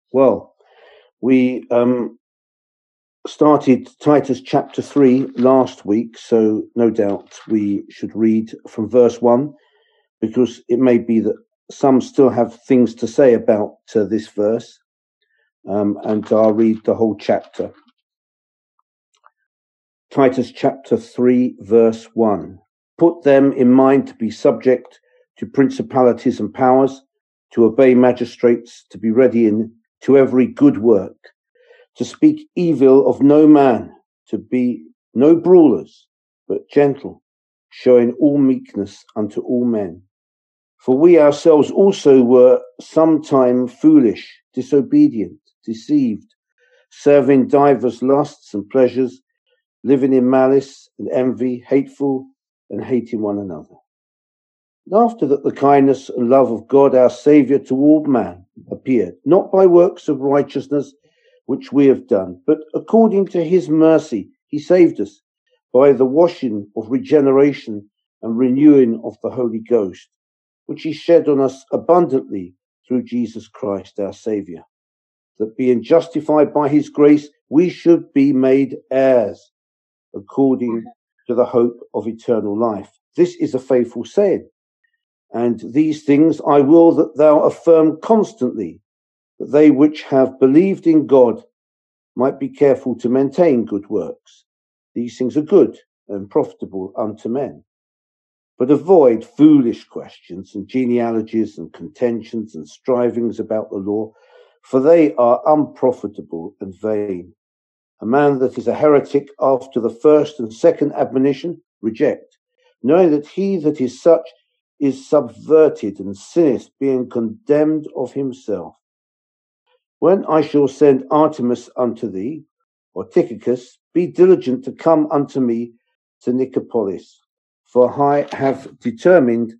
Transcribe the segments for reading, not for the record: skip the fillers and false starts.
Well, we started Titus chapter 3 last week, so no doubt we should read from verse 1, because it may be that some still have things to say about this verse, and I'll read the whole chapter. Titus chapter 3 verse 1. Put them in mind to be subject to principalities and powers, to obey magistrates, to be ready to every good work, to speak evil of no man, to be no brawlers, but gentle, showing all meekness unto all men. For we ourselves also were sometime foolish, disobedient, deceived, serving divers lusts and pleasures, living in malice and envy, hateful and hating one another. And after that the kindness and love of God our Saviour toward man appeared, not by works of righteousness which we have done, but according to his mercy he saved us by the washing of regeneration and renewing of the Holy Ghost, which he shed on us abundantly through Jesus Christ our Saviour, that being justified by his grace we should be made heirs according to the hope of eternal life. This is a faithful saying, and these things I will that thou affirm constantly, that they which have believed in God might be careful to maintain good works. These things are good and profitable unto men. But avoid foolish questions and genealogies and contentions and strivings about the law, for they are unprofitable and vain. A man that is a heretic after the first and second admonition, reject, knowing that he that is such is subverted and sinneth, being condemned of himself. When I shall send Artemis unto thee, or Tychicus, be diligent to come unto me to Nicopolis, for I have determined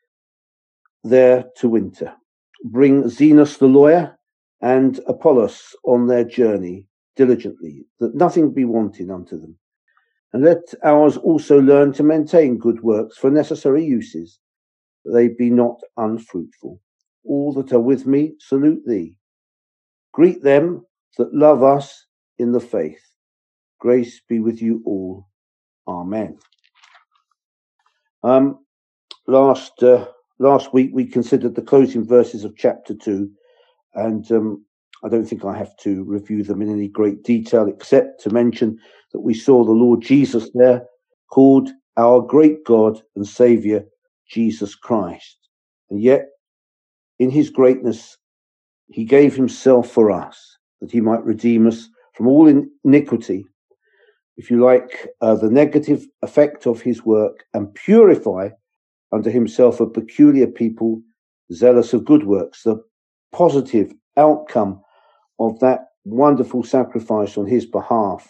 there to winter. Bring Zenos the lawyer and Apollos on their journey diligently, that nothing be wanting unto them. And let ours also learn to maintain good works for necessary uses, that they be not unfruitful. All that are with me salute thee. Greet them that love us in the faith. Grace be with you all. Amen. Last week we considered the closing verses of chapter 2, and I don't think I have to review them in any great detail, except to mention that we saw the Lord Jesus there, called our great God and Saviour, Jesus Christ. And yet, in his greatness, he gave himself for us, that he might redeem us from all iniquity, if you like, the negative effect of his work, and purify unto himself a peculiar people, zealous of good works, the positive outcome of that wonderful sacrifice on his behalf.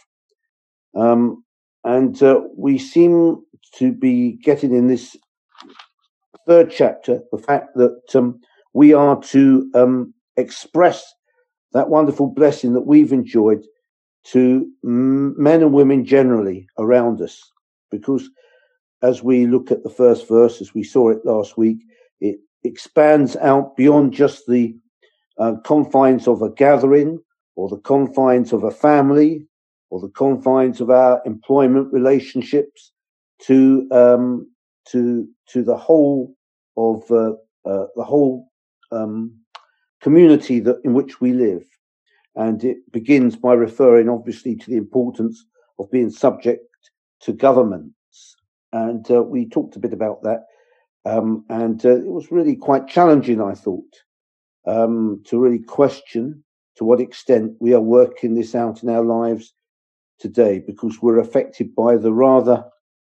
And we seem to be getting in this third chapter the fact that we are to express that wonderful blessing that we've enjoyed to men and women generally around us, because as we look at the first verse, as we saw it last week, it expands out beyond just the confines of a gathering, or the confines of a family, or the confines of our employment relationships, to the whole of the whole community in which we live. And it begins by referring, obviously, to the importance of being subject to governments. And we talked a bit about that. And it was really quite challenging, I thought, to really question to what extent we are working this out in our lives today, because we're affected by the rather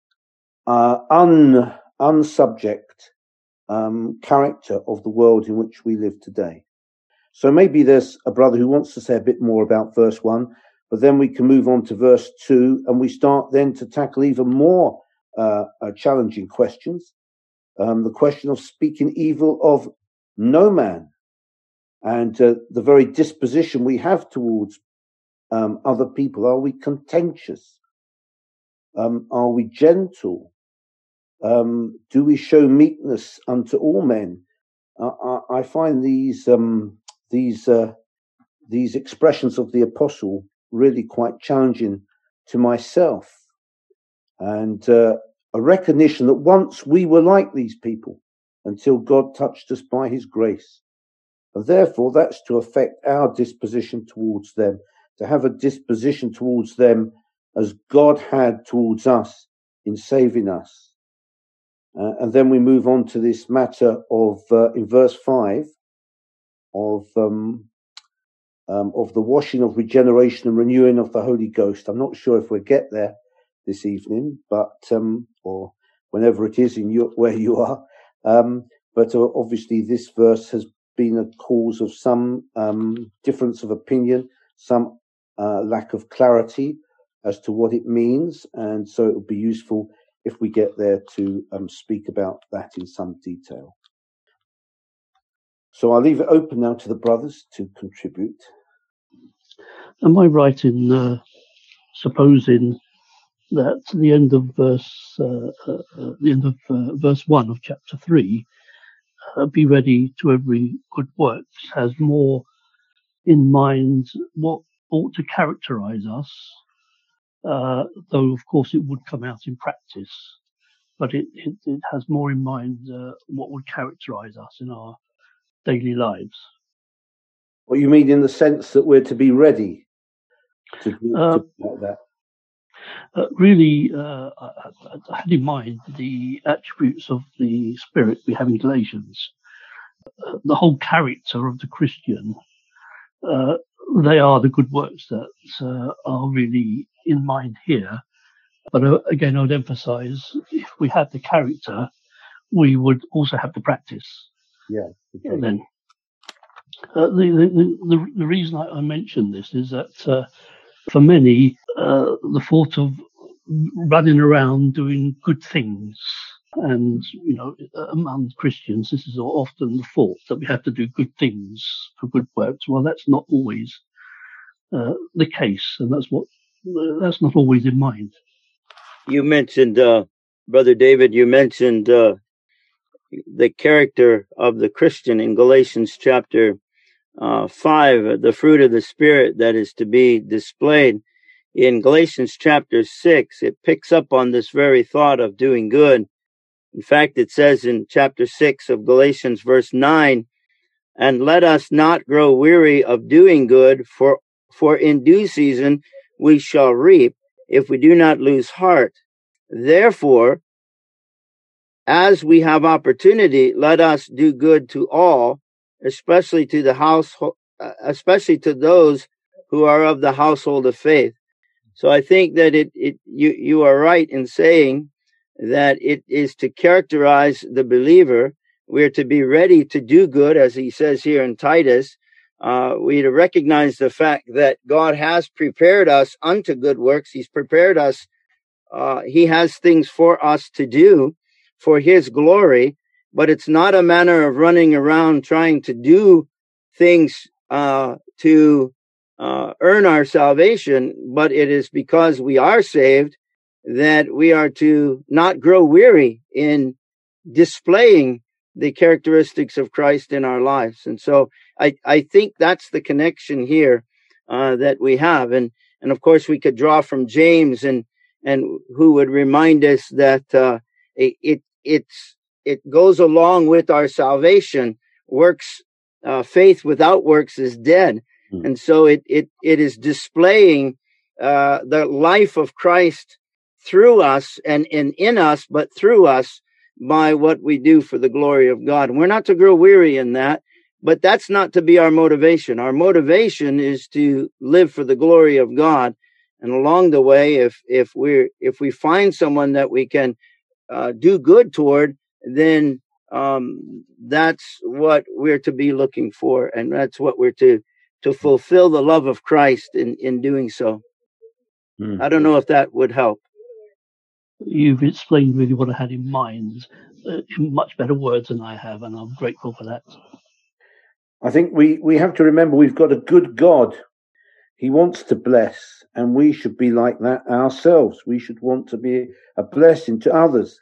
unsubject character of the world in which we live today. So maybe there's a brother who wants to say a bit more about verse 1, but then we can move on to verse 2, and we start then to tackle even more challenging questions. The question of speaking evil of no man, and the very disposition we have towards other people. Are we contentious? Are we gentle? Do we show meekness unto all men? I find these these expressions of the apostle really quite challenging to myself, and a recognition that once we were like these people until God touched us by his grace. And therefore, that's to affect our disposition towards them, to have a disposition towards them as God had towards us in saving us. And then we move on to this matter of, in verse 5, of the washing of regeneration and renewing of the Holy Ghost. I'm not sure if we'll get there this evening, but or whenever it is where you are. But obviously this verse has been a cause of some difference of opinion, some lack of clarity as to what it means, and so it would be useful if we get there to speak about that in some detail. So I'll leave it open now to the brothers to contribute. Am I right in supposing that the end of verse 1 of chapter 3, be ready to every good works, has more in mind what ought to characterize us, though of course it would come out in practice, but it has more in mind what would characterize us in our daily lives. What you mean in the sense that we're to be ready to do like that? Really, I had in mind the attributes of the Spirit we have in Galatians. The whole character of the Christian, they are the good works that are really in mind here. But again, I would emphasize, if we have the character, we would also have the practice. Yeah. Okay. And then, the reason I mention this is that for many, the thought of running around doing good things, and among Christians, this is often the thought that we have to do good things for good works. Well, that's not always the case, and that's not always in mind. You mentioned, Brother David, you mentioned the character of the Christian in Galatians chapter 5, the fruit of the Spirit that is to be displayed. In Galatians chapter 6, it picks up on this very thought of doing good. In fact, it says in chapter 6 of Galatians verse 9, "And let us not grow weary of doing good, for in due season we shall reap, if we do not lose heart. Therefore, as we have opportunity, let us do good to all, especially to those who are of the household of faith." So I think that you are right in saying that it is to characterize the believer. We're to be ready to do good, as he says here in Titus. We to recognize the fact that God has prepared us unto good works. He's prepared us. He has things for us to do for his glory, but it's not a matter of running around trying to do things to earn our salvation, but it is because we are saved that we are to not grow weary in displaying the characteristics of Christ in our lives. And so I think that's the connection here that we have. And of course we could draw from James and who would remind us that it goes along with our salvation. Works, faith without works is dead. And so it is displaying the life of Christ through us and in us, but through us by what we do for the glory of God. And we're not to grow weary in that, but that's not to be our motivation. Our motivation is to live for the glory of God. And along the way, if we find someone that we can do good toward, then that's what we're to be looking for, and that's what we're to fulfill the love of Christ in doing so. I don't know if that would help. You've explained really what I had in mind in much better words than I have, and I'm grateful for that. I think we have to remember we've got a good God. He wants to bless, and we should be like that ourselves. We should want to be a blessing to others.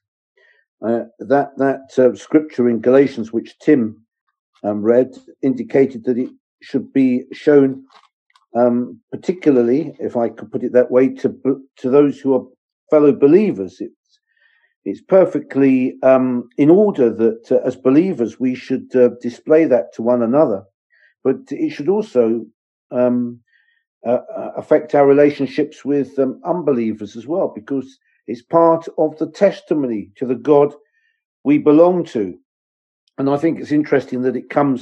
That scripture in Galatians, which Tim read, indicated that should be shown, particularly, if I could put it that way, to those who are fellow believers. It's perfectly in order that as believers we should display that to one another, but it should also affect our relationships with unbelievers as well, because it's part of the testimony to the God we belong to. And I think it's interesting that it comes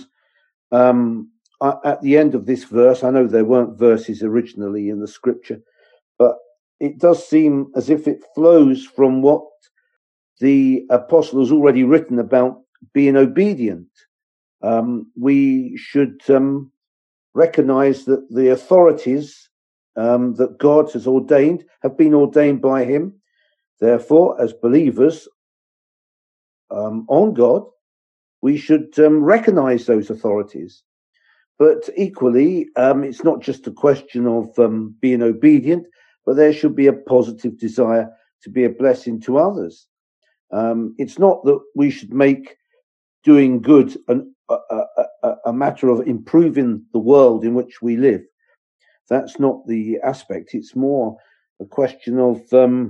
at the end of this verse. I know there weren't verses originally in the scripture, but it does seem as if it flows from what the apostle has already written about being obedient. We should recognize that the authorities that God has ordained have been ordained by him. Therefore, as believers on God, we should recognize those authorities. But equally, it's not just a question of being obedient, but there should be a positive desire to be a blessing to others. It's not that we should make doing good a matter of improving the world in which we live. That's not the aspect. It's more a question of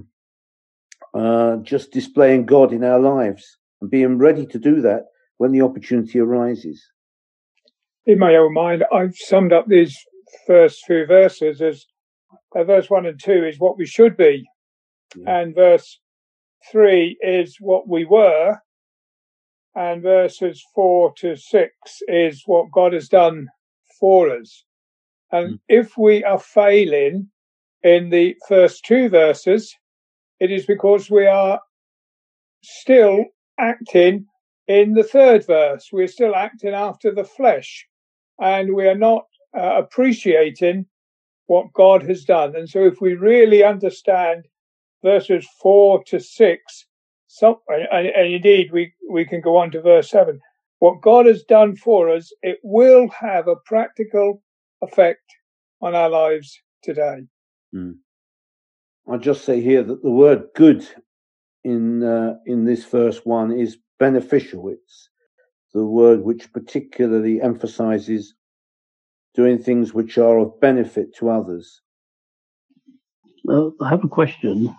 just displaying God in our lives and being ready to do that when the opportunity arises. In my own mind, I've summed up these first few verses as verse 1 and 2 is what we should be, and verse 3 is what we were, and verses 4 to 6 is what God has done for us. And if we are failing in the first two verses, it is because we are still acting in the third verse. We're still acting after the flesh, and we are not appreciating what God has done. And so if we really understand verses 4 to 6, and indeed we can go on to verse 7, what God has done for us, it will have a practical effect on our lives today. I'll just say here that the word good in this verse 1 is beneficial. It's the word which particularly emphasizes doing things which are of benefit to others. I have a question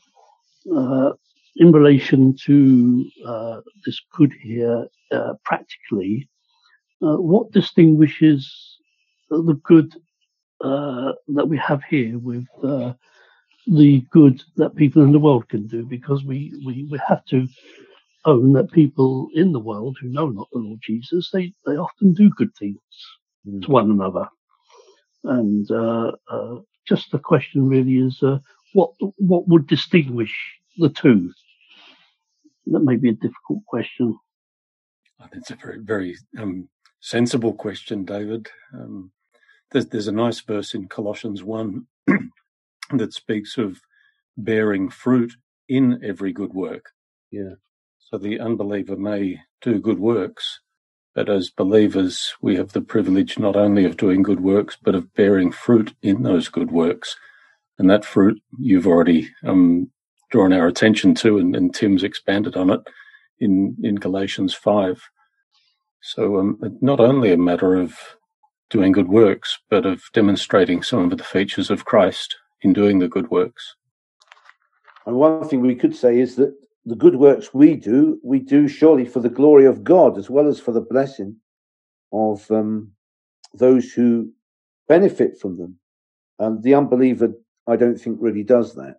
in relation to this good here. Practically, what distinguishes the good that we have here with the good that people in the world can do? Because we have to own that people in the world who know not the Lord Jesus, they often do good things to one another. And just the question really is, what would distinguish the two? That may be a difficult question. I think it's a very, very sensible question, David. There's a nice verse in Colossians 1 that speaks of bearing fruit in every good work. Yeah. So the unbeliever may do good works, but as believers, we have the privilege not only of doing good works, but of bearing fruit in those good works. And that fruit you've already drawn our attention to, and Tim's expanded on it in Galatians 5. So not only a matter of doing good works, but of demonstrating some of the features of Christ in doing the good works. And one thing we could say is that the good works we do surely for the glory of God, as well as for the blessing of those who benefit from them. The unbeliever, I don't think, really does that.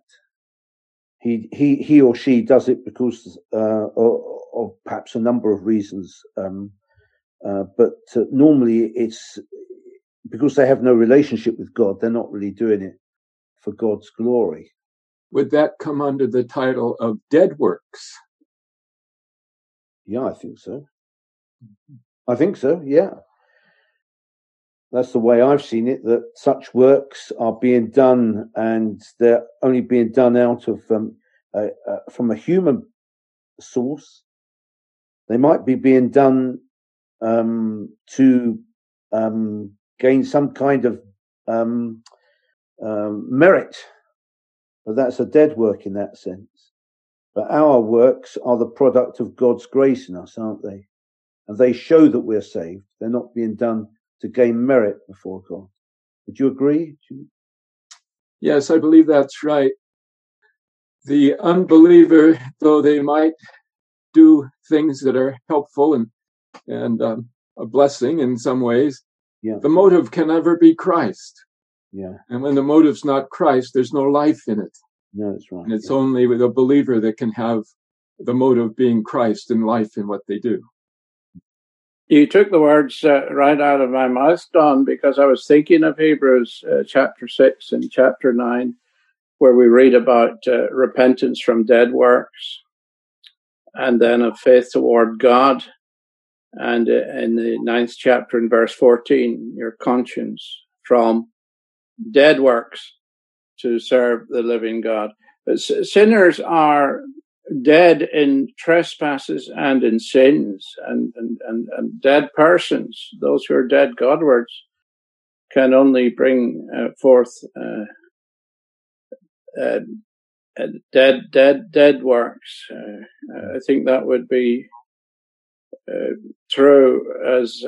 He or she does it because of perhaps a number of reasons, but normally it's because they have no relationship with God. They're not really doing it for God's glory. Would that come under the title of dead works? Yeah, I think so. Yeah. That's the way I've seen it, that such works are being done, and they're only being done out of from a human source. They might be being done to gain some kind of merit, but that's a dead work in that sense. But our works are the product of God's grace in us, aren't they? And they show that we're saved. They're not being done to gain merit before God. Would you agree? Yes, I believe that's right. The unbeliever, though they might do things that are helpful and a blessing in some ways, the motive can never be Christ. Yeah. And when the motive's not Christ, there's no life in it. No, that's right. And it's only with a believer that can have the motive being Christ and life in what they do. You took the words right out of my mouth, Don, because I was thinking of Hebrews chapter 6 and chapter 9, where we read about repentance from dead works and then of faith toward God. And in the 9th chapter in verse 14, your conscience from dead works to serve the living God. But sinners are dead in trespasses and in sins, and dead persons, those who are dead Godwards, can only bring forth dead works. I think that would be true as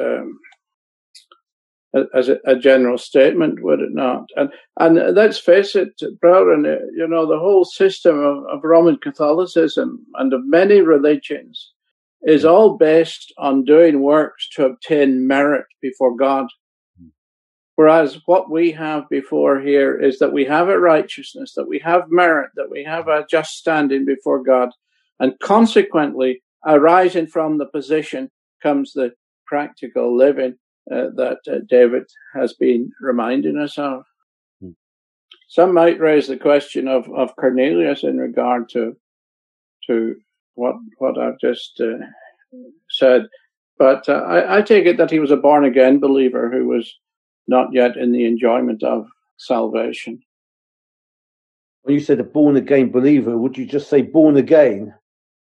a general statement, would it not? And let's face it, brethren, the whole system of Roman Catholicism and of many religions is all based on doing works to obtain merit before God. Whereas what we have before here is that we have a righteousness, that we have merit, that we have a just standing before God, and consequently, arising from the position comes the practical living that David has been reminding us of. Some might raise the question of Cornelius in regard to what I've just said, but I take it that he was a born again believer who was not yet in the enjoyment of salvation. When you said a born again believer, would you just say born again?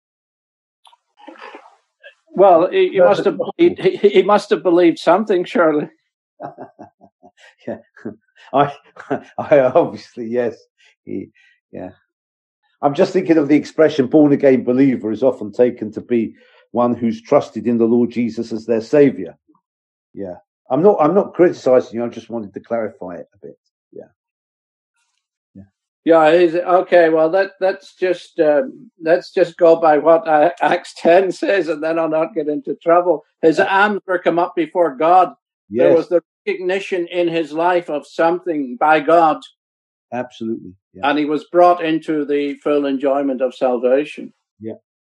Well, he must have believed something, surely. Yeah, I obviously, yes. I'm just thinking of the expression born again believer is often taken to be one who's trusted in the Lord Jesus as their saviour. Yeah. I'm not criticizing you, I just wanted to clarify it a bit. Yeah, okay. Well, let's just go by what Acts 10 says, and then I'll not get into trouble. His arms were come up before God. Yes. There was the recognition in his life of something by God. Absolutely. Yeah. And he was brought into the full enjoyment of salvation. Yeah.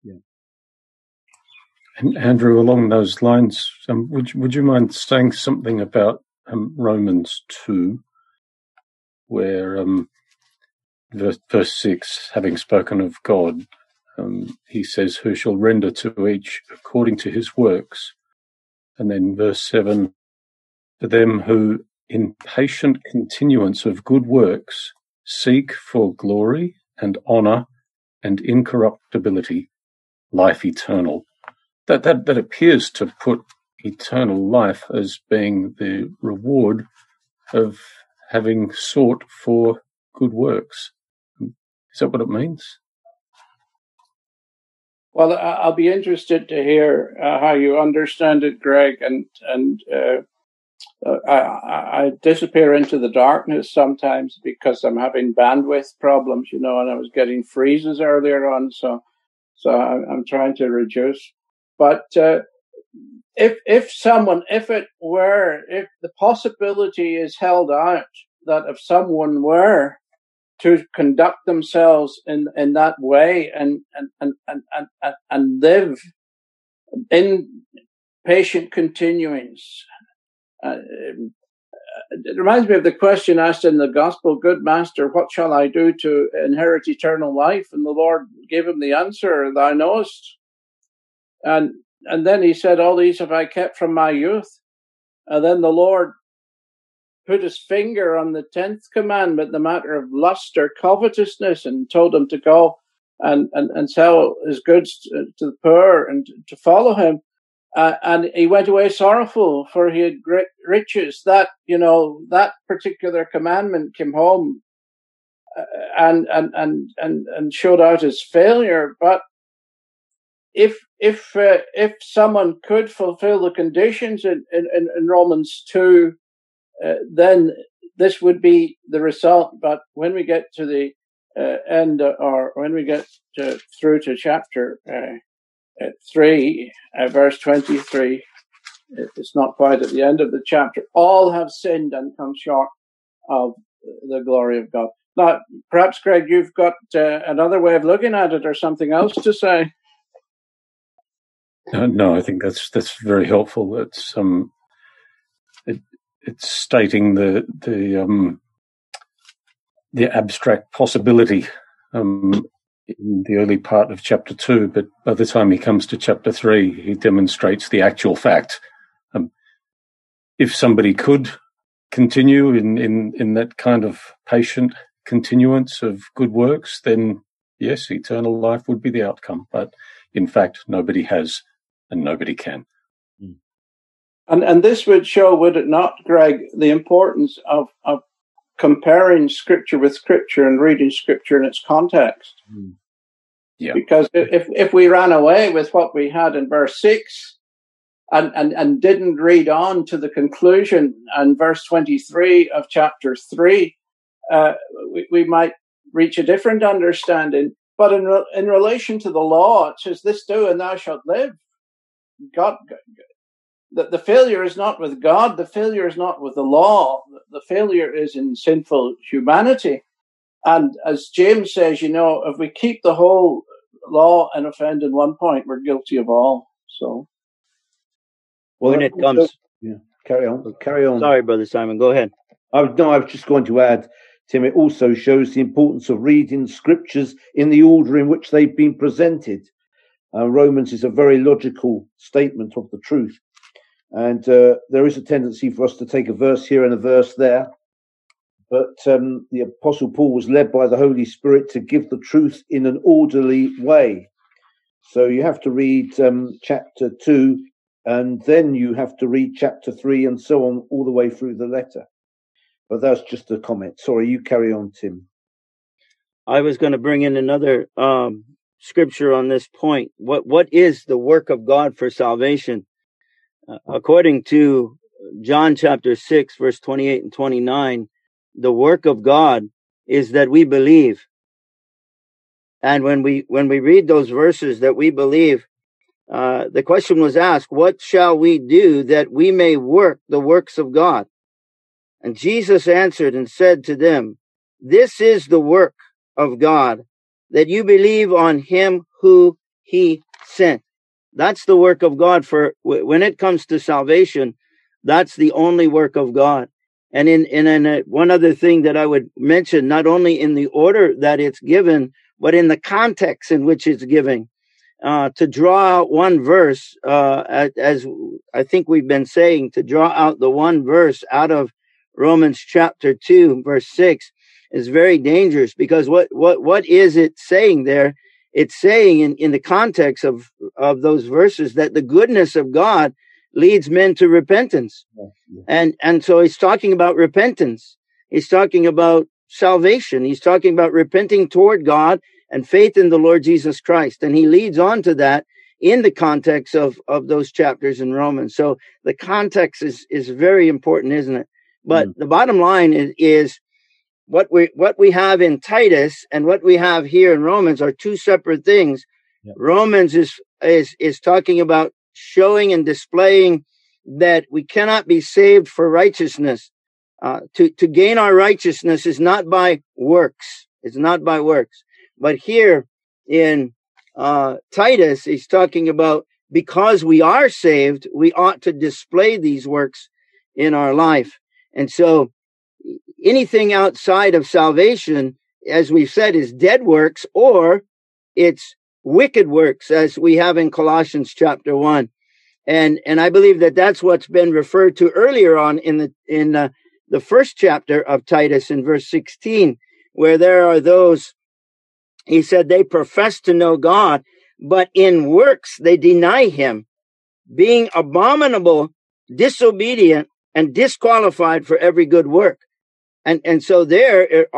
And Andrew, along those lines, would you mind saying something about Romans 2, where verse 6, having spoken of God, he says, who shall render to each according to his works. And then verse 7, to them who in patient continuance of good works seek for glory and honour and incorruptibility, life eternal. That appears to put eternal life as being the reward of having sought for good works. Is that what it means? Well, I'll be interested to hear how you understand it, Greg. And I disappear into the darkness sometimes because I'm having bandwidth problems, and I was getting freezes earlier on, so I'm trying to reduce. But if the possibility is held out that if someone were to conduct themselves in that way and live in patient continuance, it reminds me of the question asked in the gospel, good master, what shall I do to inherit eternal life? And the Lord gave him the answer, thou knowest. And then he said, all these have I kept from my youth. And then the Lord put his finger on the 10th commandment, the matter of lust or covetousness, and told him to go and sell his goods to the poor and to follow him. And he went away sorrowful, for he had great riches. That particular commandment came home and showed out his failure. But if someone could fulfill the conditions in Romans 2, then this would be the result. But when we get to the end, or when we get through to chapter 3, verse 23, it's not quite at the end of the chapter. All have sinned and come short of the glory of God. Now, perhaps, Greg, you've got another way of looking at it, or something else to say. No, I think that's very helpful. It's it's stating the abstract possibility in the early part of chapter 2, but by the time he comes to chapter 3, he demonstrates the actual fact. If somebody could continue in that kind of patient continuance of good works, then yes, eternal life would be the outcome. But in fact, nobody has and nobody can. And this would show, would it not, Greg, the importance of comparing Scripture with Scripture and reading Scripture in its context. Yeah. Because if we ran away with what we had in verse 6 and didn't read on to the conclusion and verse 23 of chapter 3, we might reach a different understanding. But in relation to the law, it says, "This do, and thou shalt live." God, the failure is not with God. The failure is not with the law. The failure is in sinful humanity. And as James says, if we keep the whole law and offend in one point, we're guilty of all. So, well, when it comes, carry on. Sorry, Brother Simon, go ahead. I was just going to add, Tim, it also shows the importance of reading scriptures in the order in which they've been presented. Romans is a very logical statement of the truth. And there is a tendency for us to take a verse here and a verse there. But the Apostle Paul was led by the Holy Spirit to give the truth in an orderly way. So you have to read chapter 2, and then you have to read chapter 3, and so on, all the way through the letter. But that's just a comment. Sorry, you carry on, Tim. I was going to bring in another scripture on this point. What is the work of God for salvation? According to John chapter 6, verse 28 and 29, the work of God is that we believe. And when we read those verses that we believe, the question was asked, what shall we do that we may work the works of God? And Jesus answered and said to them, this is the work of God, that you believe on him who he sent. That's the work of God. For when it comes to salvation, that's the only work of God. And in one other thing that I would mention, not only in the order that it's given, but in the context in which it's given, to draw out one verse, as I think we've been saying, to draw out the one verse out of Romans chapter 2, verse 6 is very dangerous, because what is it saying there? It's saying in the context of those verses that the goodness of God leads men to repentance. And so he's talking about repentance. He's talking about salvation. He's talking about repenting toward God and faith in the Lord Jesus Christ. And he leads on to that in the context of those chapters in Romans. So the context is very important, isn't it? But the bottom line is what we have in Titus and what we have here in Romans are two separate things. Yep. Romans is talking about showing and displaying that we cannot be saved for righteousness. To gain our righteousness is not by works. It's not by works. But here in Titus, he's talking about because we are saved, we ought to display these works in our life. And so anything outside of salvation, as we've said, is dead works, or it's wicked works, as we have in Colossians chapter 1. And I believe that that's what's been referred to earlier on in the first chapter of Titus in verse 16, where there are those, he said, they profess to know God, but in works they deny him, being abominable, disobedient, and disqualified for every good work. And so they're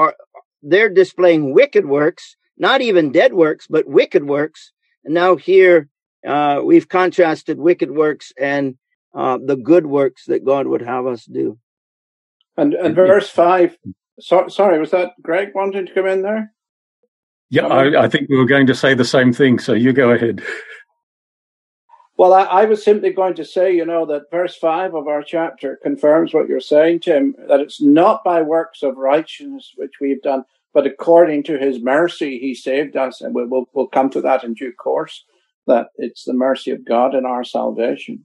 displaying wicked works, not even dead works, but wicked works. And now here we've contrasted wicked works and the good works that God would have us do. And verse 5, sorry, was that Greg wanting to come in there? Yeah, I think we were going to say the same thing, so you go ahead. Well, I was simply going to say, that verse 5 of our chapter confirms what you're saying, Tim, that it's not by works of righteousness which we've done, but according to his mercy, he saved us. And we'll come to that in due course, that it's the mercy of God in our salvation.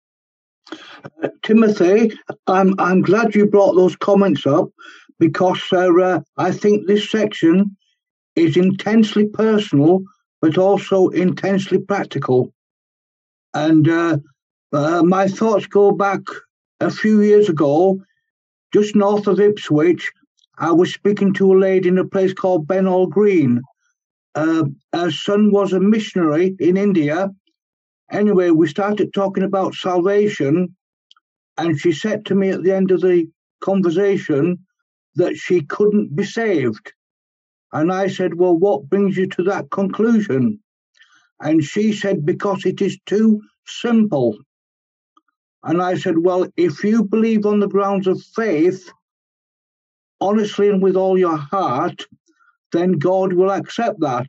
Timothy, I'm glad you brought those comments up, because I think this section is intensely personal, but also intensely practical. And my thoughts go back a few years ago, just north of Ipswich. I was speaking to a lady in a place called Benall Green. Her son was a missionary in India. Anyway, we started talking about salvation, and she said to me at the end of the conversation that she couldn't be saved. And I said, well, what brings you to that conclusion? And she said, because it is too simple. And I said, well, if you believe on the grounds of faith, honestly and with all your heart, then God will accept that.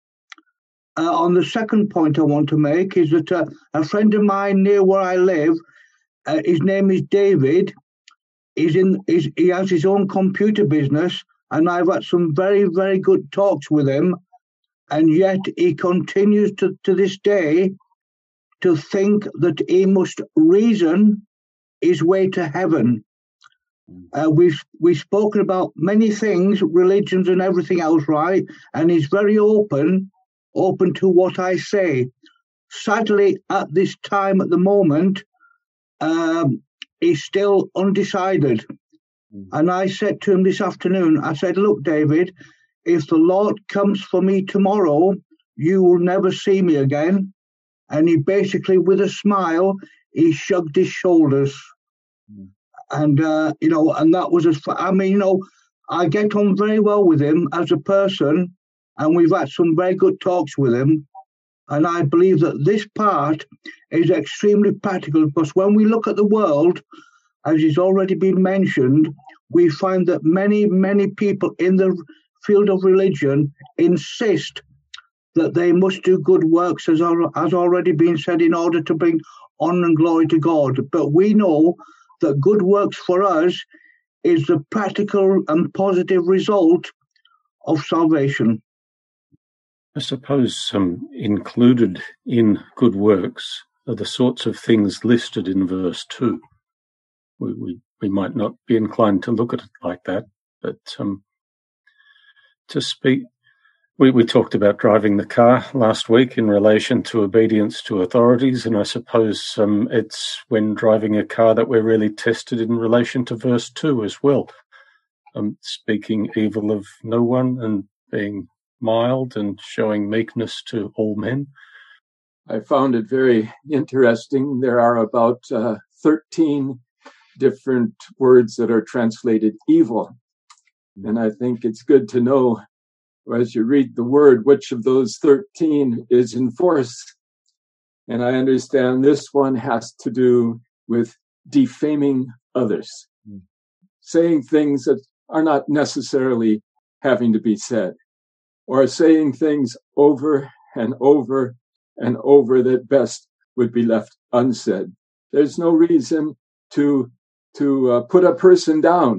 On the second point I want to make is that a friend of mine near where I live, his name is David, he has his own computer business, and I've had some very, very good talks with him. And yet he continues to this day to think that he must reason his way to heaven. We've spoken about many things, religions and everything else, right? And he's very open to what I say. Sadly, at this time, at the moment, he's still undecided. And I said to him this afternoon, I said, look, David, if the Lord comes for me tomorrow, you will never see me again. And he basically, with a smile, he shrugged his shoulders. And, and that was I get on very well with him as a person, and we've had some very good talks with him. And I believe that this part is extremely practical, because when we look at the world, as has already been mentioned, we find that many, many people in the field of religion insist that they must do good works, as already been said, in order to bring honor and glory to God. But we know that good works for us is the practical and positive result of salvation. I suppose included in good works are the sorts of things listed in verse 2. We might not be inclined to look at it like that, but to speak, we talked about driving the car last week in relation to obedience to authorities, and I suppose it's when driving a car that we're really tested in relation to verse 2 as well. Speaking evil of no one and being mild and showing meekness to all men. I found it very interesting. There are about 13 different words that are translated evil. And I think it's good to know, as you read the word, which of those 13 is in force. And I understand this one has to do with defaming others, saying things that are not necessarily having to be said, or saying things over and over and over that best would be left unsaid. There's no reason to put a person down.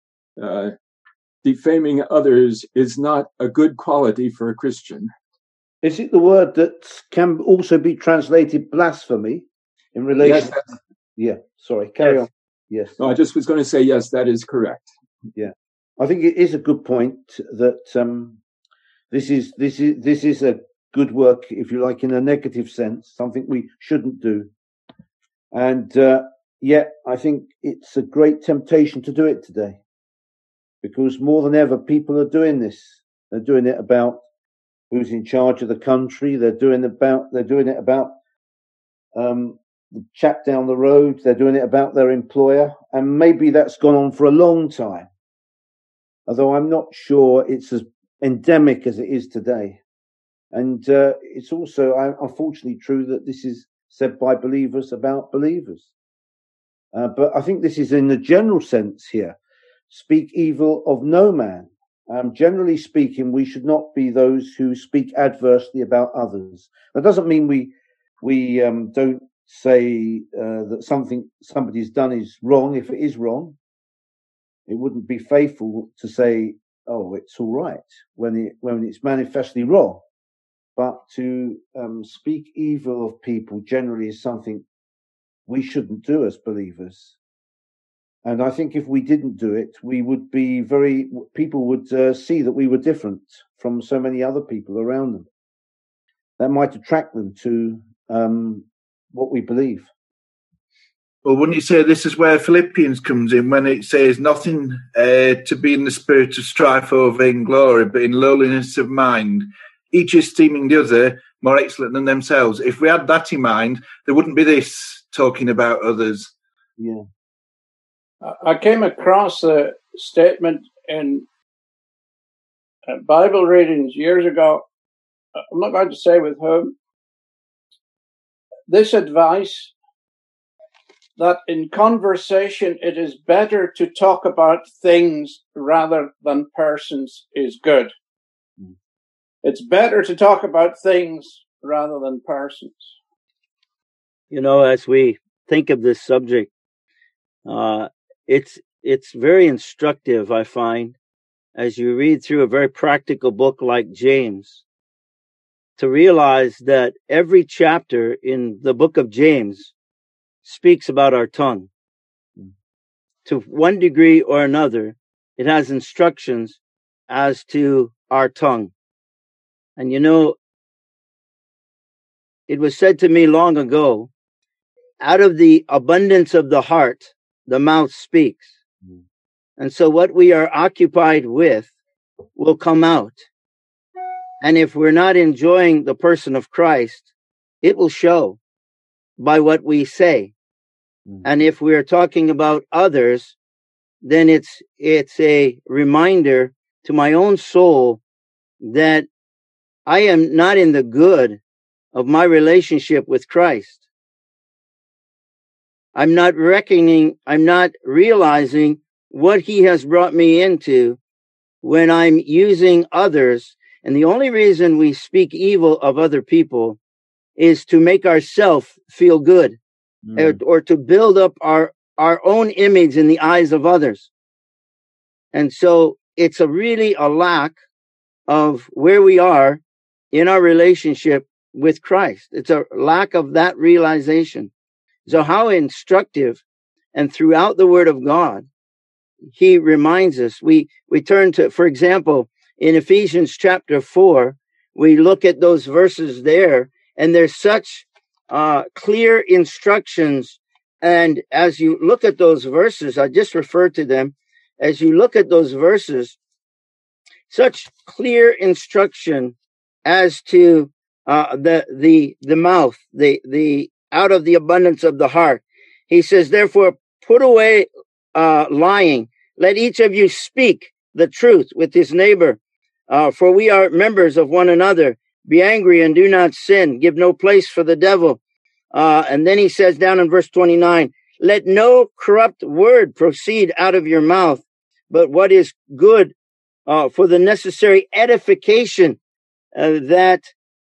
Defaming others is not a good quality for a Christian. Is it the word that can also be translated blasphemy in relation? Yes. Carry on. Yes. No, I just was going to say, yes, that is correct. Yeah. I think it is a good point that this is a good work, if you like, in a negative sense, something we shouldn't do. And yet I think it's a great temptation to do it today, because more than ever people are doing this. They're doing it about who's in charge of the country. They're doing it about the chap down the road. They're doing it about their employer, and maybe that's gone on for a long time, although I'm not sure it's as endemic as it is today. And it's also, unfortunately, true that this is said by believers about believers. But I think this is in the general sense here. Speak evil of no man. Generally speaking, we should not be those who speak adversely about others. That doesn't mean we don't say that somebody's done is wrong if it is wrong. It wouldn't be faithful to say, "Oh, it's all right," when it's manifestly wrong. But to speak evil of people generally is something we shouldn't do as believers. And I think if we didn't do it, we would be people would see that we were different from so many other people around them. That might attract them to what we believe. Well, wouldn't you say this is where Philippians comes in when it says nothing to be in the spirit of strife or vainglory, but in lowliness of mind, each esteeming the other more excellent than themselves. If we had that in mind, there wouldn't be this talking about others. Yeah. I came across a statement in Bible readings years ago. I'm not going to say with whom. This advice that in conversation it is better to talk about things rather than persons is good. It's better to talk about things rather than persons. You know, as we think of this subject, it's very instructive, I find, as you read through a very practical book like James, to realize that every chapter in the book of James speaks about our tongue. To one degree or another, it has instructions as to our tongue. And you know, it was said to me long ago, out of the abundance of the heart, the mouth speaks. And so what we are occupied with will come out. And if we're not enjoying the person of Christ, it will show by what we say. And if we're talking about others, then it's a reminder to my own soul that I am not in the good of my relationship with Christ. I'm not realizing what he has brought me into when I'm using others. And the only reason we speak evil of other people is to make ourselves feel good, or to build up our own image in the eyes of others. And so it's really a lack of where we are in our relationship with Christ. It's a lack of that realization. So how instructive, and throughout the Word of God, he reminds us. We turn to, for example, in Ephesians chapter 4, we look at those verses there, and there's such clear instructions. And as you look at those verses, I just referred to them. As you look at those verses, such clear instruction as to the mouth, the out of the abundance of the heart. He says, therefore, put away lying. Let each of you speak the truth with his neighbor, for we are members of one another. Be angry and do not sin. Give no place for the devil. And then he says down in verse 29, let no corrupt word proceed out of your mouth, but what is good for the necessary edification, that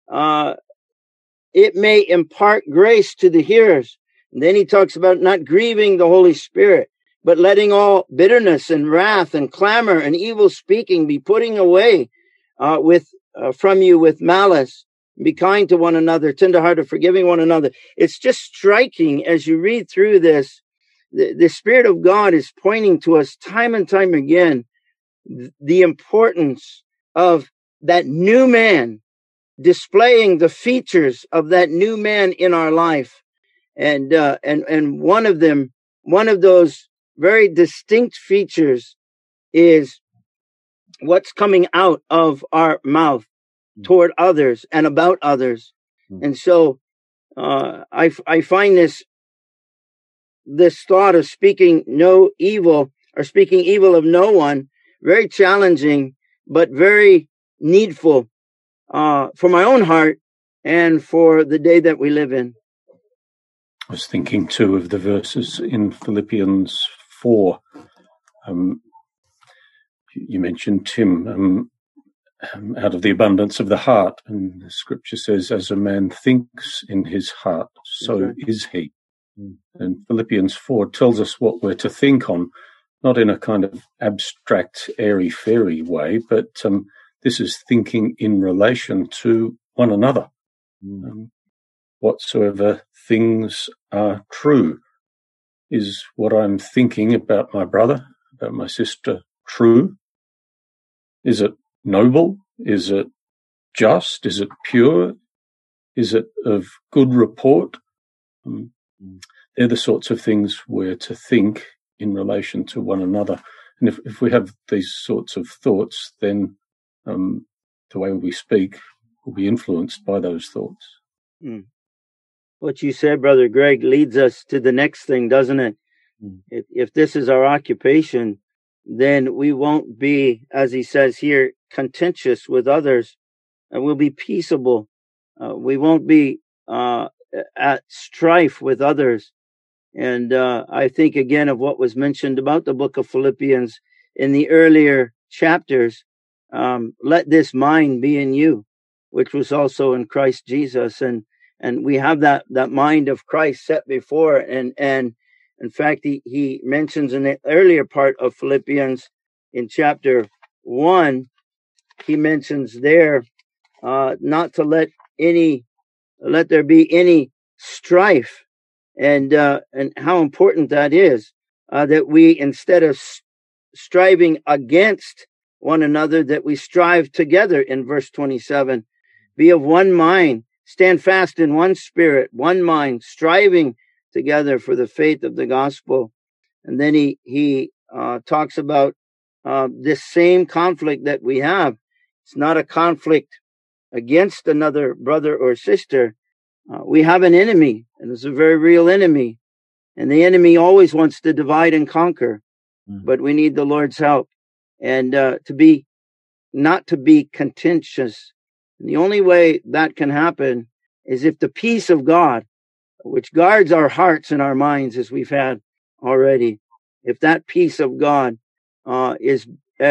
it may impart grace to the hearers. And then he talks about not grieving the Holy Spirit, but letting all bitterness and wrath and clamor and evil speaking be putting away from you with malice. Be kind to one another, tenderhearted, forgiving one another. It's just striking as you read through this. The Spirit of God is pointing to us time and time again the importance of that new man, displaying the features of that new man in our life. And one of those very distinct features is what's coming out of our mouth toward others and about others. And so I find this thought of speaking no evil, or speaking evil of no one, very challenging, but very needful for my own heart and for the day that we live in. I was thinking too of the verses in Philippians 4. You mentioned, Tim, out of the abundance of the heart, and the scripture says, as a man thinks in his heart, so is he. And Philippians 4 tells us what we're to think on, not in a kind of abstract, airy-fairy way, but this is thinking in relation to one another. Whatsoever things are true. Is what I'm thinking about my brother, about my sister, true? Is it noble? Is it just? Is it pure? Is it of good report? They're the sorts of things we're to think in relation to one another. And if we have these sorts of thoughts, then the way we speak will be influenced by those thoughts. What you said, Brother Greg, leads us to the next thing, doesn't it? If this is our occupation, then we won't be, as he says here, contentious with others, and we'll be peaceable. We won't be at strife with others. And I think again of what was mentioned about the book of Philippians in the earlier chapters. Let this mind be in you, which was also in Christ Jesus. And we have that mind of Christ set before. And in fact, he mentions in the earlier part of Philippians in chapter 1, he mentions there not to let there be any strife, and how important that is, that we, instead of striving against one another, that we strive together in verse 27. Be of one mind, stand fast in one spirit, one mind, striving together for the faith of the gospel. And then he talks about this same conflict that we have. It's not a conflict against another brother or sister. We have an enemy, and it's a very real enemy. And the enemy always wants to divide and conquer. But we need the Lord's help, and not to be contentious. And the only way that can happen is if the peace of God, which guards our hearts and our minds, as we've had already, if that peace of God is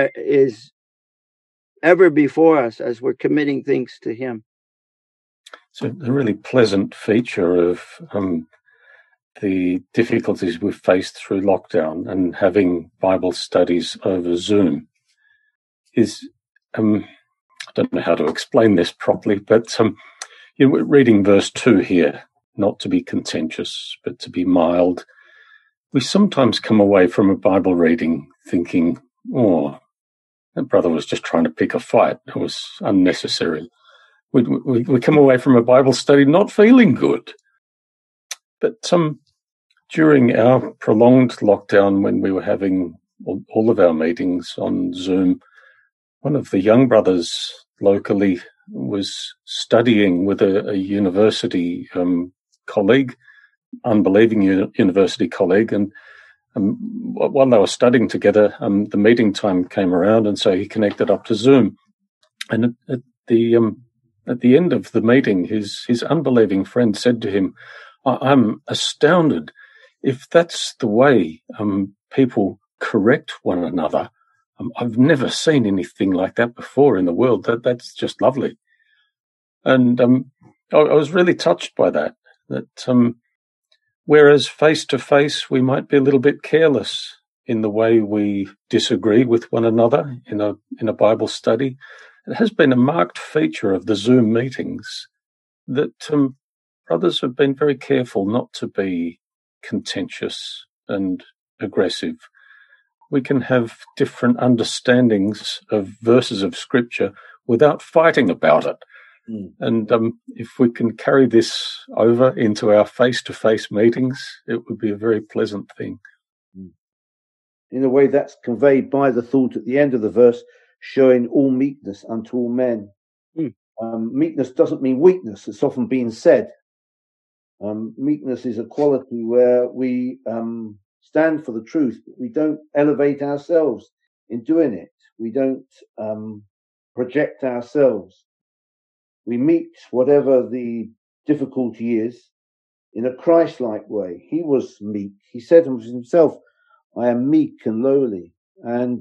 ever before us as we're committing things to Him. So a really pleasant feature of the difficulties we've faced through lockdown and having Bible studies over Zoom is, I don't know how to explain this properly, but we're reading verse 2 here, not to be contentious, but to be mild. We sometimes come away from a Bible reading thinking, oh, that brother was just trying to pick a fight. It was unnecessary. We come away from a Bible study not feeling good. But during our prolonged lockdown, when we were having all of our meetings on Zoom, one of the young brothers locally was studying with a university colleague, unbelieving university colleague, and while they were studying together, the meeting time came around, and so he connected up to Zoom. And at the end of the meeting, his unbelieving friend said to him, I'm astounded. If that's the way people correct one another, I've never seen anything like that before in the world. That's just lovely. And I was really touched by that whereas face-to-face we might be a little bit careless in the way we disagree with one another in a Bible study, it has been a marked feature of the Zoom meetings that brothers have been very careful not to be contentious and aggressive. We can have different understandings of verses of Scripture without fighting about it. And if we can carry this over into our face-to-face meetings, it would be a very pleasant thing. In a way, that's conveyed by the thought at the end of the verse, showing all meekness unto all men. Meekness doesn't mean weakness. It's often been said. Meekness is a quality where we stand for the truth, but we don't elevate ourselves in doing it. We don't project ourselves. We meet whatever the difficulty is in a Christ-like way. He was meek. He said of himself, I am meek and lowly. And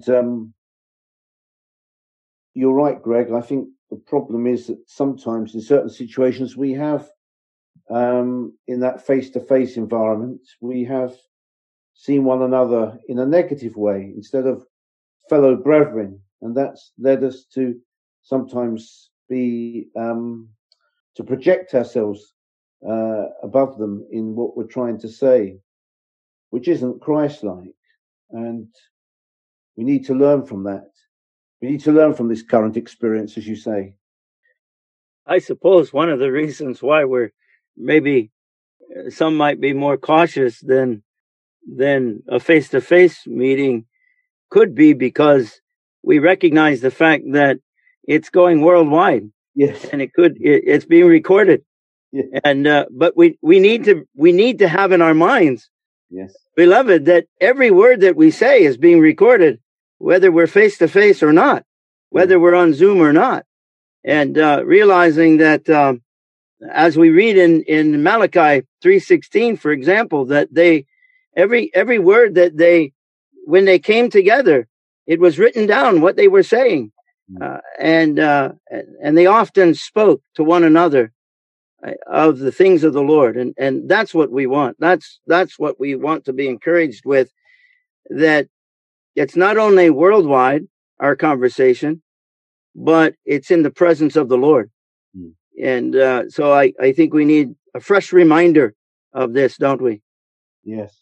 you're right, Greg. I think the problem is that sometimes in certain situations we have, in that face-to-face environment, we have seen one another in a negative way instead of fellow brethren. And that's led us to sometimes be, to project ourselves above them in what we're trying to say, which isn't Christ-like. And we need to learn from that. We need to learn from this current experience, as you say. I suppose one of the reasons why we're maybe some might be more cautious than a face-to-face meeting could be because we recognize the fact that it's going worldwide. Yes. And it's being recorded. Yeah. And but we need to have in our minds, yes, beloved, that every word that we say is being recorded, whether we're face to face or not, whether we're on Zoom or not. And realizing that as we read in Malachi 3:16, for example, that every word that when they came together, it was written down what they were saying. And they often spoke to one another of the things of the Lord. And that's what we want. That's what we want to be encouraged with, that it's not only worldwide, our conversation, but it's in the presence of the Lord. And so I think we need a fresh reminder of this, don't we? Yes.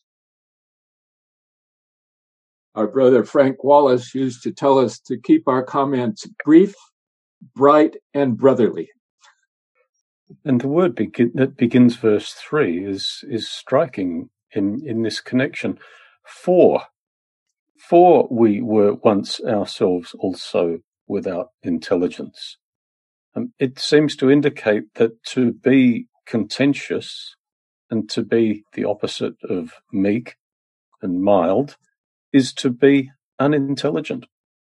Our brother Frank Wallace used to tell us to keep our comments brief, bright, and brotherly. And the word that begins verse 3 is striking in this connection. For we were once ourselves also without intelligence. It seems to indicate that to be contentious and to be the opposite of meek and mild is to be unintelligent.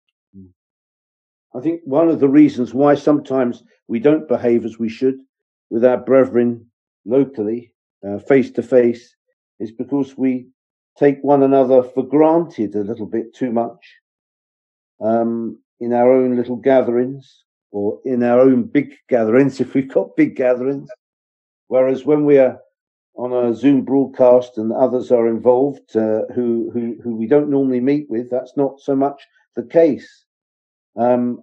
I think one of the reasons why sometimes we don't behave as we should with our brethren locally, face to face, is because we take one another for granted a little bit too much in our own little gatherings or in our own big gatherings, if we've got big gatherings. Whereas when we are on a Zoom broadcast and others are involved who we don't normally meet with, that's not so much the case. For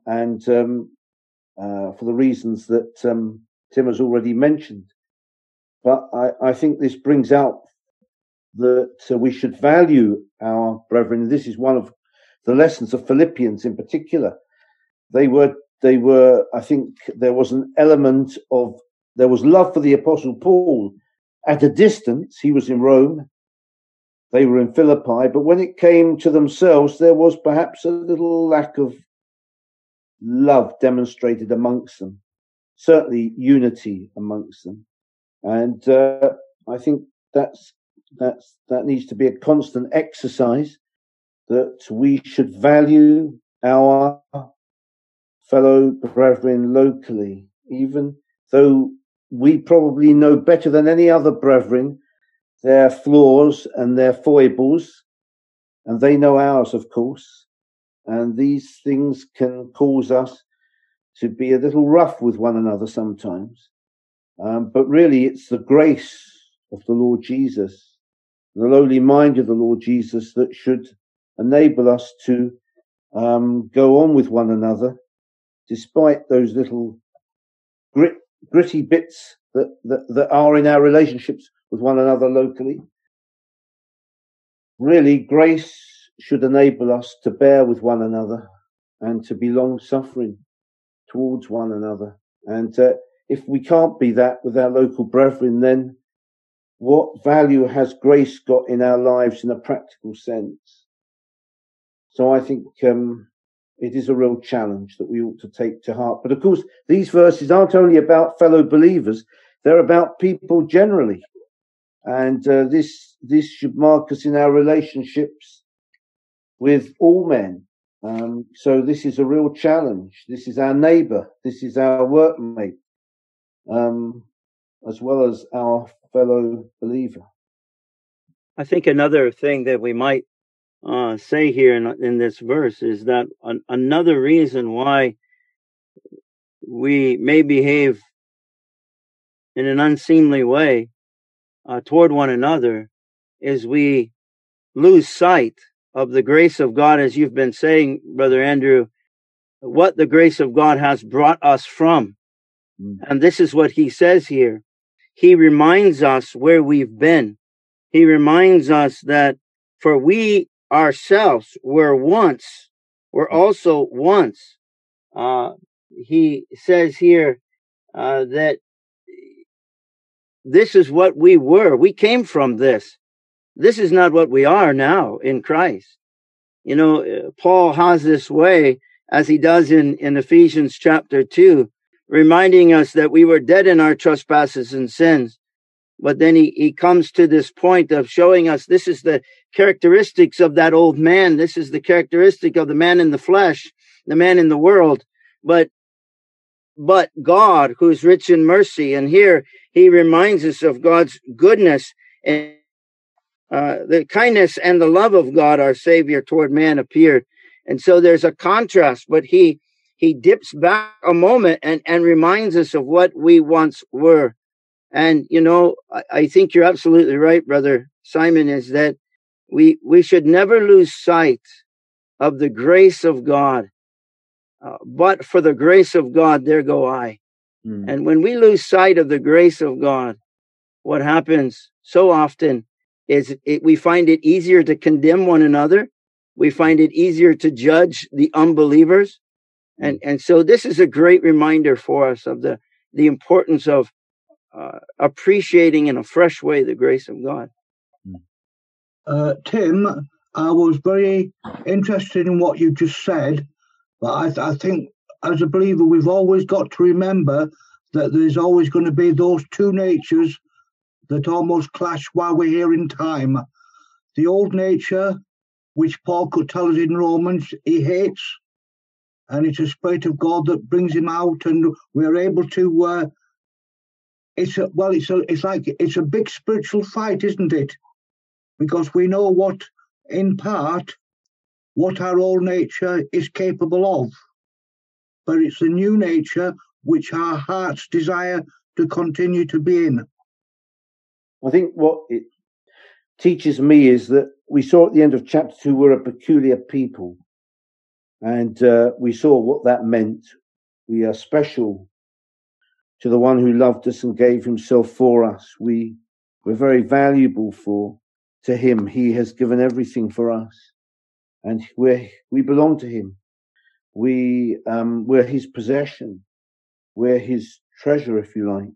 the reasons that Tim has already mentioned. But I think this brings out that we should value our brethren. This is one of the lessons of Philippians in particular. They were, I think there was an element of, there was love for the Apostle Paul at a distance. He was in Rome. They were in Philippi. But when it came to themselves, there was perhaps a little lack of love demonstrated amongst them. Certainly unity amongst them. And I think that needs to be a constant exercise, that we should value our fellow brethren locally, even though we probably know better than any other brethren their flaws and their foibles, and they know ours, of course. And these things can cause us to be a little rough with one another sometimes. But really, it's the grace of the Lord Jesus, the lowly mind of the Lord Jesus, that should enable us to go on with one another, despite those little gritty bits that are in our relationships with one another locally. Really, grace should enable us to bear with one another and to be long-suffering towards one another. And if we can't be that with our local brethren, then what value has grace got in our lives in a practical sense? So I think it is a real challenge that we ought to take to heart. But of course, these verses aren't only about fellow believers, they're about people generally. And this should mark us in our relationships with all men. So this is a real challenge. This is our neighbour. This is our workmate. as well as our fellow believer. I think another thing that we might say here in this verse is that another reason why we may behave in an unseemly way toward one another is we lose sight of the grace of God, as you've been saying, Brother Andrew, what the grace of God has brought us from. And this is what he says here. He reminds us where we've been. He reminds us that for we ourselves were also once. He says here that this is what we were. We came from this. This is not what we are now in Christ. You know, Paul has this way, as he does in Ephesians chapter 2, reminding us that we were dead in our trespasses and sins. But then he comes to this point of showing us this is the characteristics of that old man. This is the characteristic of the man in the flesh, the man in the world. But God, who's rich in mercy, and here he reminds us of God's goodness and the kindness and the love of God, our Savior, toward man appeared. And so there's a contrast, but he dips back a moment and reminds us of what we once were. And, you know, I think you're absolutely right, Brother Simon, is that we should never lose sight of the grace of God. But for the grace of God, there go I. And when we lose sight of the grace of God, what happens so often is we find it easier to condemn one another. We find it easier to judge the unbelievers. And so this is a great reminder for us of the importance of appreciating in a fresh way the grace of God. Tim, I was very interested in what you just said, but I think as a believer we've always got to remember that there's always going to be those two natures that almost clash while we're here in time. The old nature, which Paul could tell us in Romans, he hates, and it's a Spirit of God that brings him out, and we're able to it's a big spiritual fight, isn't it? Because we know what our old nature is capable of. But it's the new nature which our hearts desire to continue to be in. I think what it teaches me is that we saw at the end of chapter 2 we're a peculiar people. And we saw what that meant. We are special to the one who loved us and gave himself for us. We're very valuable to him. He has given everything for us, and we belong to him. We're his possession. We're his treasure, if you like.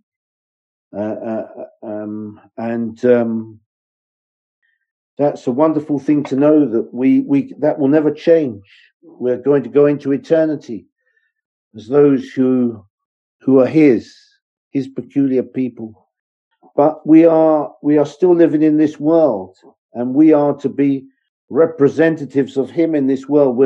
That's a wonderful thing to know, that that will never change. We're going to go into eternity as those who are his peculiar people. But we are still living in this world, and we are to be representatives of him in this world.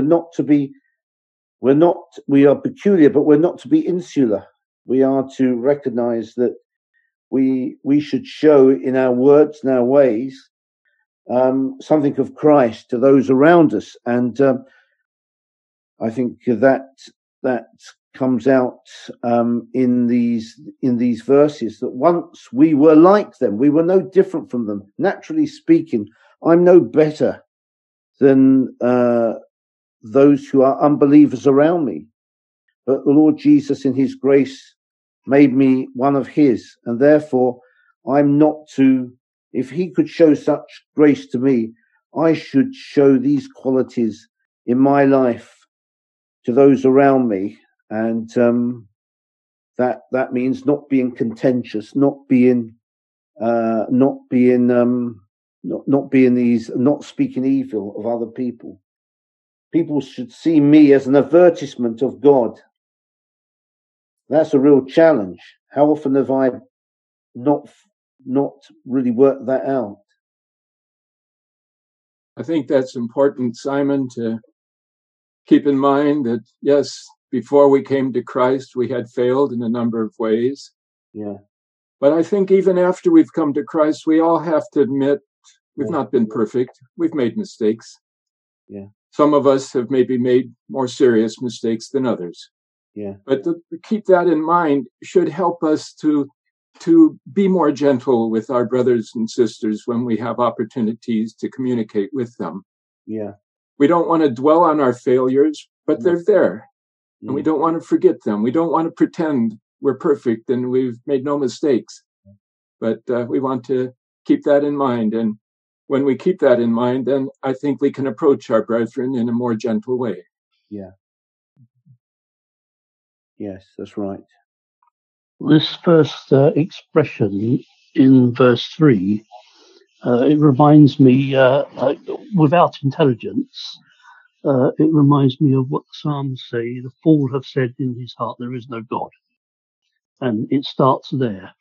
We are peculiar, but we're not to be insular. We are to recognize that we should show in our words and our ways something of Christ to those around us. And I think that comes out in these verses, that once we were like them, we were no different from them. Naturally speaking, I'm no better than those who are unbelievers around me. But the Lord Jesus in his grace made me one of his, and therefore I'm not to, if he could show such grace to me, I should show these qualities in my life to those around me. And that means not being contentious, not speaking evil of other people. People should see me as an advertisement of God. That's a real challenge. How often have I not really worked that out? I think that's important, Simon, to keep in mind that, yes, before we came to Christ, we had failed in a number of ways. Yeah. But I think even after we've come to Christ, we all have to admit we've not been perfect. We've made mistakes. Yeah. Some of us have maybe made more serious mistakes than others. Yeah. But to keep that in mind should help us to be more gentle with our brothers and sisters when we have opportunities to communicate with them. Yeah. We don't want to dwell on our failures, but they're there. And we don't want to forget them. We don't want to pretend we're perfect and we've made no mistakes. But we want to keep that in mind. And when we keep that in mind, then I think we can approach our brethren in a more gentle way. Yeah. Yes, that's right. This first expression in verse 3, it reminds me, without intelligence, it reminds me of what the Psalms say, the fool have said in his heart, there is no God. And it starts there.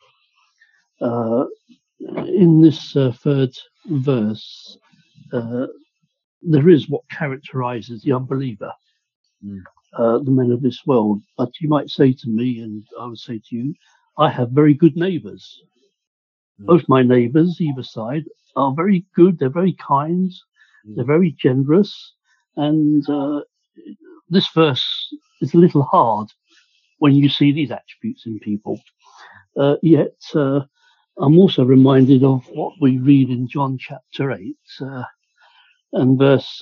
In this third verse, there is what characterizes the unbeliever, the men of this world. But you might say to me, and I would say to you, I have very good neighbours. Both my neighbours, either side, are very good. They're very kind. They're very generous. And this verse is a little hard when you see these attributes in people. Yet I'm also reminded of what we read in John chapter 8 and verse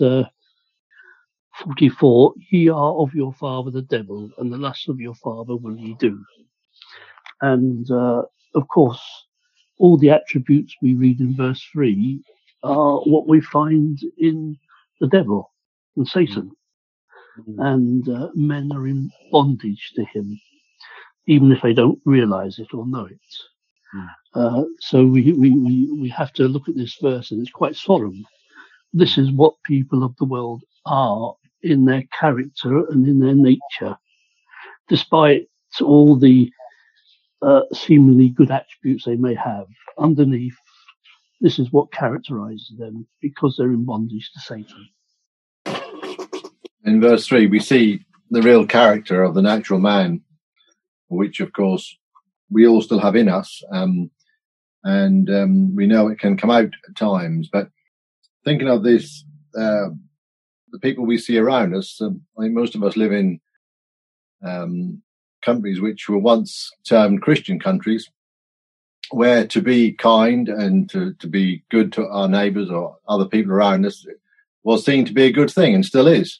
44, ye are of your father the devil, and the lusts of your father will ye do. And of course, all the attributes we read in verse 3 are what we find in the devil and Satan. And men are in bondage to him, even if they don't realize it or know it. So we have to look at this verse, and it's quite solemn. This is what people of the world are in their character and in their nature, despite all the seemingly good attributes they may have. Underneath, this is what characterizes them, because they're in bondage to Satan. In verse 3, we see the real character of the natural man, which, of course, we all still have in us, and we know it can come out at times. But thinking of this, the people we see around us, I think most of us live in countries which were once termed Christian countries, where to be kind and to be good to our neighbours or other people around us was seen to be a good thing, and still is,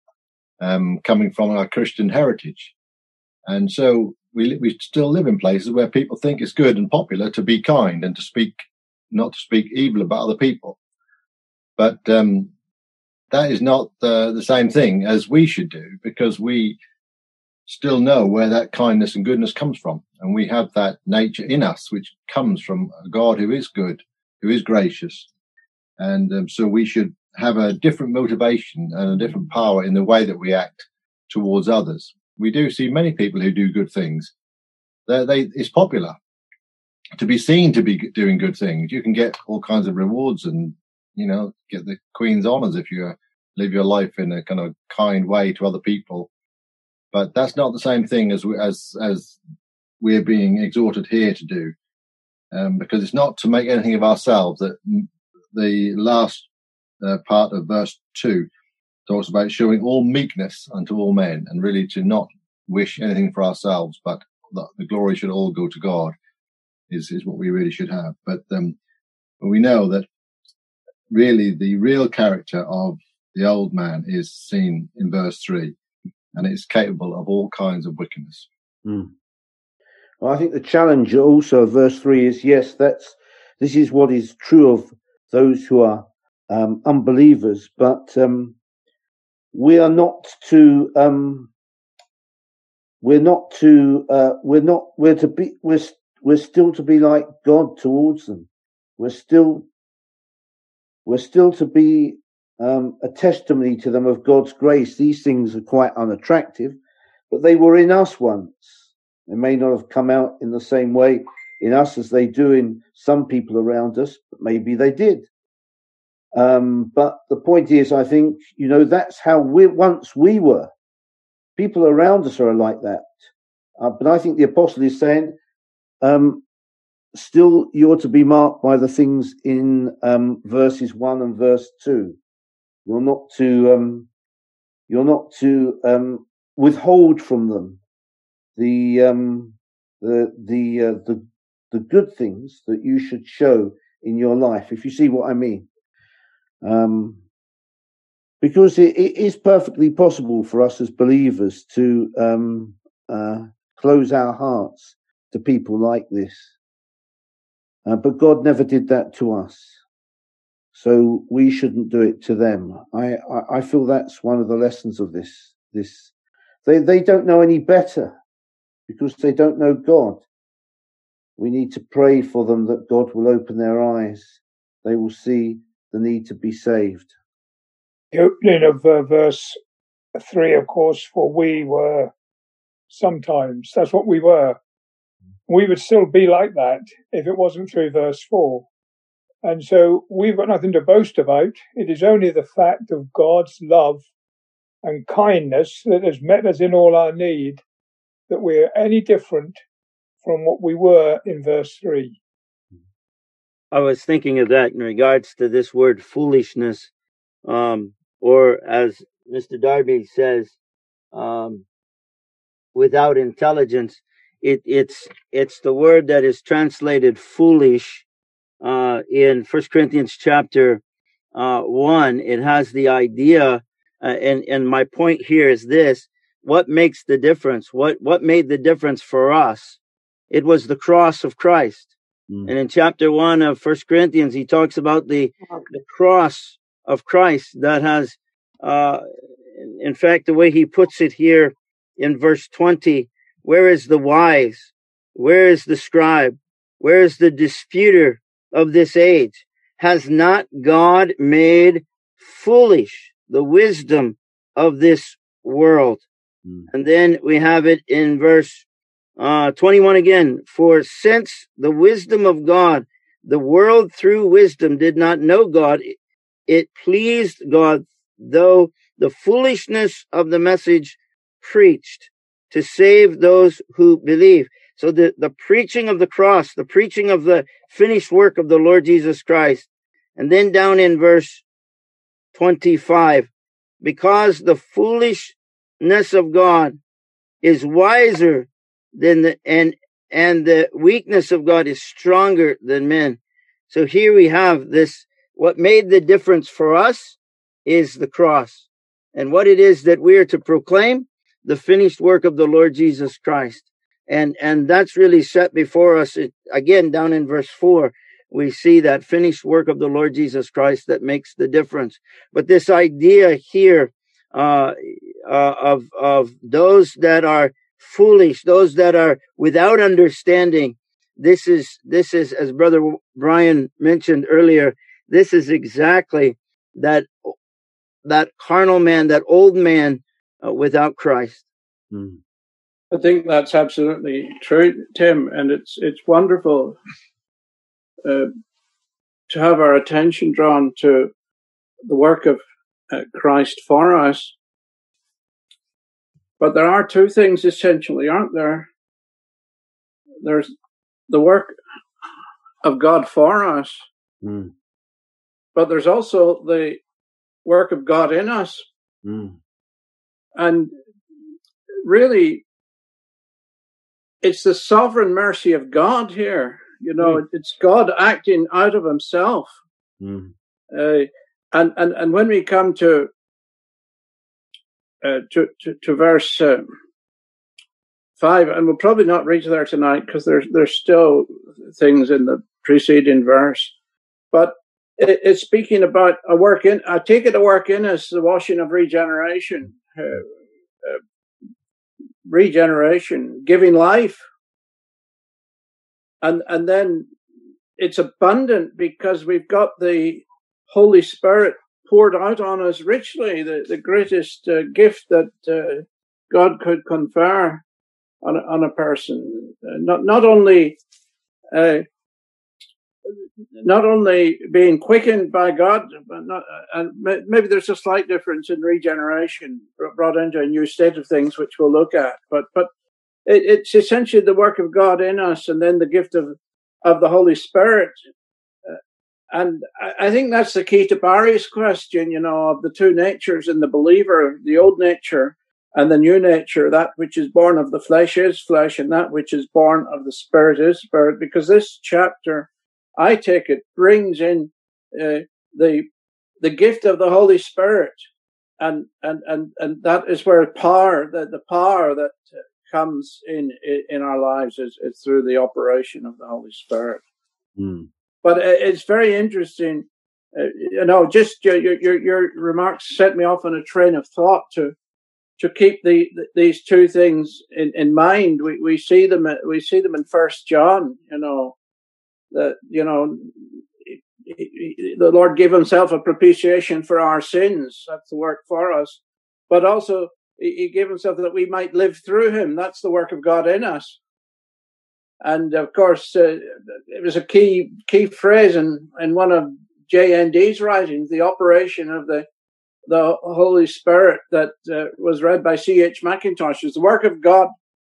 coming from our Christian heritage. And so we still live in places where people think it's good and popular to be kind and not to speak evil about other people. But that is not the same thing as we should do, because we still know where that kindness and goodness comes from. And we have that nature in us, which comes from a God who is good, who is gracious. And so we should have a different motivation and a different power in the way that we act towards others. We do see many people who do good things. It's popular to be seen to be doing good things. You can get all kinds of rewards and, get the Queen's honours if you live your life in a kind of kind way to other people. But that's not the same thing as we're being exhorted here to do, because it's not to make anything of ourselves. That the last part of verse 2 talks about showing all meekness unto all men, and really to not wish anything for ourselves, but the glory should all go to God is what we really should have. But we know that really the real character of the old man is seen in verse 3, and it's capable of all kinds of wickedness. Well, I think the challenge also of verse 3 is, yes, this is what is true of those who are unbelievers, but we're still to be like God towards them. We're still to be a testimony to them of God's grace. These things are quite unattractive, but they were in us once. They may not have come out in the same way in us as they do in some people around us, but maybe they did. But the point is, I think, that's how we were. People around us are like that. But I think the apostle is saying, still you're to be marked by the things in verses 1 and verse 2. You're not to withhold from them the good things that you should show in your life, if you see what I mean. Because it is perfectly possible for us as believers to close our hearts to people like this. But God never did that to us. So we shouldn't do it to them. I feel that's one of the lessons of this. They don't know any better because they don't know God. We need to pray for them that God will open their eyes. They will see the need to be saved. The opening of verse 3, of course, for we were sometimes. That's what we were. We would still be like that if it wasn't through verse 4. And so we've got nothing to boast about. It is only the fact of God's love and kindness that has met us in all our need that we're any different from what we were in verse 3. I was thinking of that in regards to this word foolishness, or as Mr. Darby says, without intelligence. It's the word that is translated foolish in 1 Corinthians chapter 1. It has the idea, and my point here is this: what makes the difference? What made the difference for us? It was the cross of Christ. And in chapter 1 of 1 Corinthians, he talks about the cross of Christ that has, in fact, the way he puts it here in verse 20, where is the wise? Where is the scribe? Where is the disputer of this age? Has not God made foolish the wisdom of this world? And then we have it in verse 21 again. For since the wisdom of God, the world through wisdom did not know God, it pleased God, though the foolishness of the message preached, to save those who believe. So the preaching of the cross, the preaching of the finished work of the Lord Jesus Christ. And then down in verse 25, because the foolishness of God is wiser than and the weakness of God is stronger than men. So here we have this. What made the difference for us is the cross, and what it is that we are to proclaim: the finished work of the Lord Jesus Christ. And that's really set before us. Again, down in verse 4, we see that finished work of the Lord Jesus Christ that makes the difference. But this idea here of those that are foolish, those that are without understanding, this is, as Brother Brian mentioned earlier, this is exactly that carnal man, that old man without Christ. I think that's absolutely true, Tim, and it's wonderful to have our attention drawn to the work of Christ for us. But there are two things essentially, aren't there? There's the work of God for us, but there's also the work of God in us. And really, it's the sovereign mercy of God here. You know, it's God acting out of himself. And when we come to verse 5, and we'll probably not reach there tonight because there's still things in the preceding verse, but it's speaking about a work in. I take it a work in us, the washing of regeneration. Regeneration, giving life, and then it's abundant because we've got the Holy Spirit poured out on us richly, the greatest gift that God could confer on a person. Not only being quickened by God, but maybe there's a slight difference in regeneration brought into a new state of things, which we'll look at. But it's essentially the work of God in us, and then the gift of the Holy Spirit. And I think that's the key to Barry's question, of the two natures in the believer, the old nature and the new nature. That which is born of the flesh is flesh, and that which is born of the Spirit is spirit. Because this chapter, I take it, brings in the gift of the Holy Spirit, and that is where power, the power that comes in our lives is through the operation of the Holy Spirit. Mm. But it's very interesting, just your remarks set me off on a train of thought to keep these two things in mind. We see them in 1 John, that, the Lord gave himself a propitiation for our sins. That's the work for us. But also he gave himself that we might live through him. That's the work of God in us. And of course, it was a key phrase in one of JND's writings, the operation of the Holy Spirit that was read by C.H. Mackintosh. Is the work of God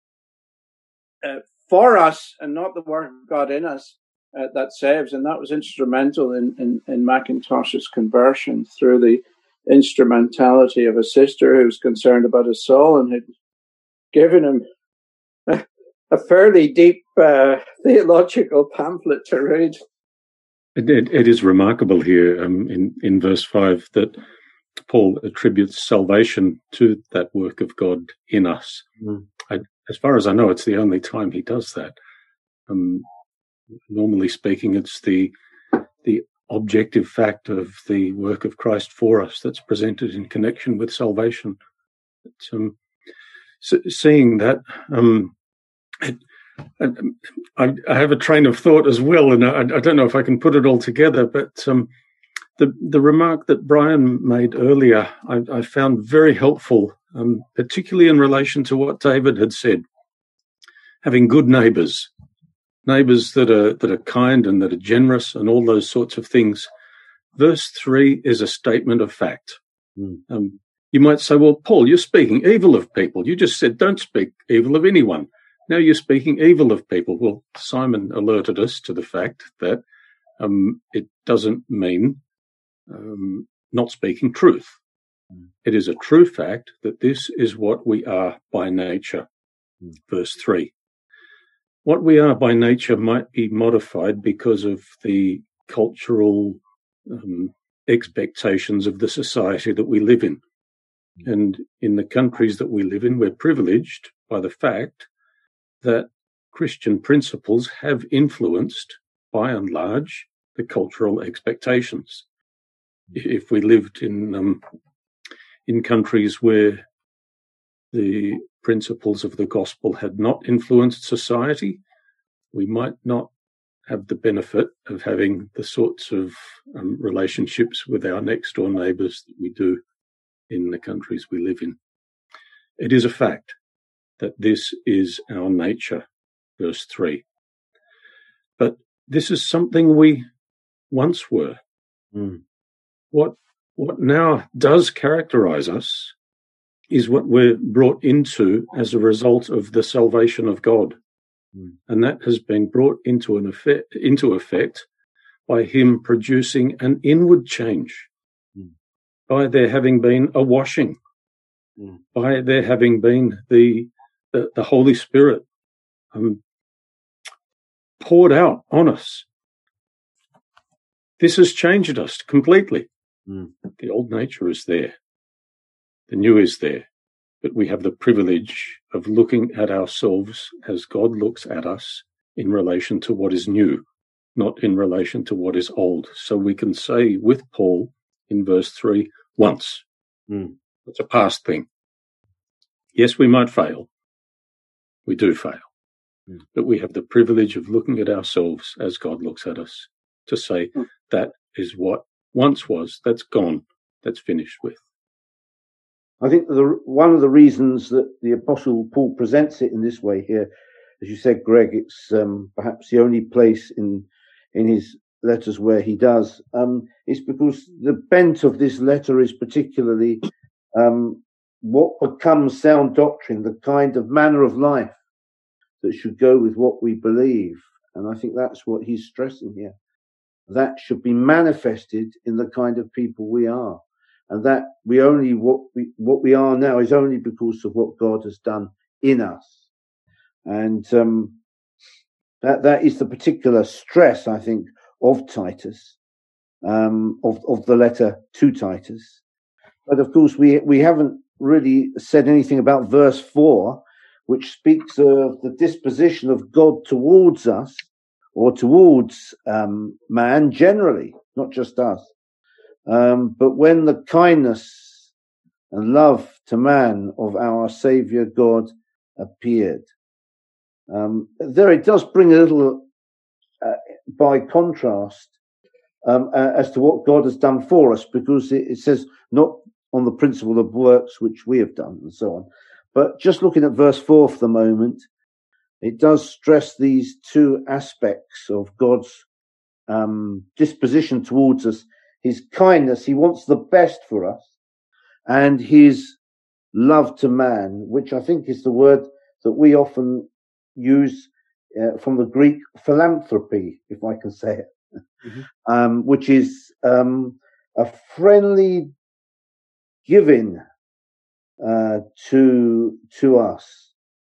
for us, and not the work of God in us, that saves. And that was instrumental in Mackintosh's conversion through the instrumentality of a sister who was concerned about his soul and had given him a fairly deep theological pamphlet to read. It is remarkable here in verse 5 that Paul attributes salvation to that work of God in us. Mm. As far as I know, it's the only time he does that. Normally speaking, it's the objective fact of the work of Christ for us that's presented in connection with salvation. Seeing that, I have a train of thought as well, and I don't know if I can put it all together, but the remark that Brian made earlier I found very helpful, particularly in relation to what David had said. Having good neighbours that are kind and that are generous and all those sorts of things. Verse 3 is a statement of fact. Mm. You might say, well, Paul, you're speaking evil of people. You just said don't speak evil of anyone. Now you're speaking evil of people. Well, Simon alerted us to the fact that it doesn't mean not speaking truth. Mm. It is a true fact that this is what we are by nature. Mm. Verse 3. What we are by nature might be modified because of the cultural expectations of the society that we live in. Mm. And in the countries that we live in, we're privileged by the fact that Christian principles have influenced, by and large, the cultural expectations. If we lived in countries where the principles of the gospel had not influenced society, we might not have the benefit of having the sorts of relationships with our next door neighbours that we do in the countries we live in. It is a fact that this is our nature, verse 3. But this is something we once were. Mm. What now does characterize us is what we're brought into as a result of the salvation of God. Mm. And that has been brought into effect by him producing an inward change, by there having been a washing, by there having been the Holy Spirit poured out on us. This has changed us completely. Mm. The old nature is there. The new is there. But we have the privilege of looking at ourselves as God looks at us in relation to what is new, not in relation to what is old. So we can say with Paul in verse 3, once. Mm. It's a past thing. Yes, we might fail. We do fail. Mm. But we have the privilege of looking at ourselves as God looks at us to say that is what once was, that's gone, that's finished with. I think one of the reasons that the Apostle Paul presents it in this way here, as you said, Greg, it's perhaps the only place in his letters where he does, is because the bent of this letter is particularly what becomes sound doctrine, the kind of manner of life that should go with what we believe. And I think that's what he's stressing here. That should be manifested in the kind of people we are. And that what we are now is only because of what God has done in us. And that is the particular stress, I think, of Titus, of the letter to Titus. But of course, we haven't really said anything about verse 4, which speaks of the disposition of God towards us, or towards man generally, not just us. But when the kindness and love to man of our Saviour God appeared. There it does bring a little, by contrast, as to what God has done for us, because it says not on the principle of works which we have done and so on. But just looking at verse 4 for the moment, it does stress these two aspects of God's disposition towards us. His kindness, he wants the best for us, and his love to man, which I think is the word that we often use from the Greek philanthropy, if I can say it, which is a friendly giving to us.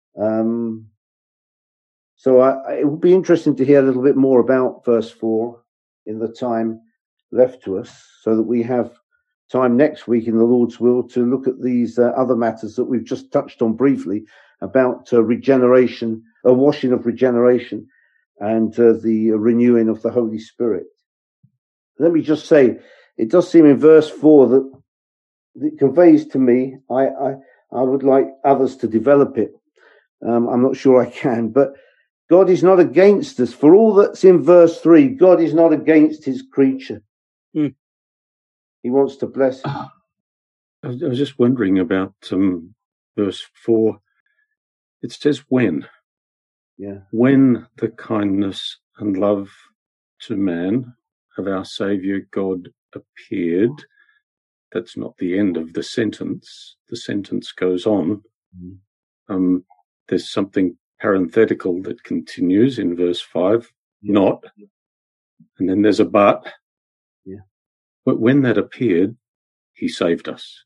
So it would be interesting to hear a little bit more about verse 4 in the time left to us, so that we have time next week in the Lord's will to look at these other matters that we've just touched on briefly about regeneration, a washing of regeneration, and the renewing of the Holy Spirit. Let me just say, it does seem in verse 4 that it conveys to me, I would like others to develop it. I'm not sure I can, but God is not against us. For all that's in verse 3, God is not against his creature. He wants to bless him. I was just wondering about verse 4. It says when. Yeah. When the kindness and love to man of our Saviour God appeared. That's not the end of the sentence. The sentence goes on. There's something parenthetical that continues in verse 5. Not. And then there's a but. Yeah. But when that appeared, he saved us.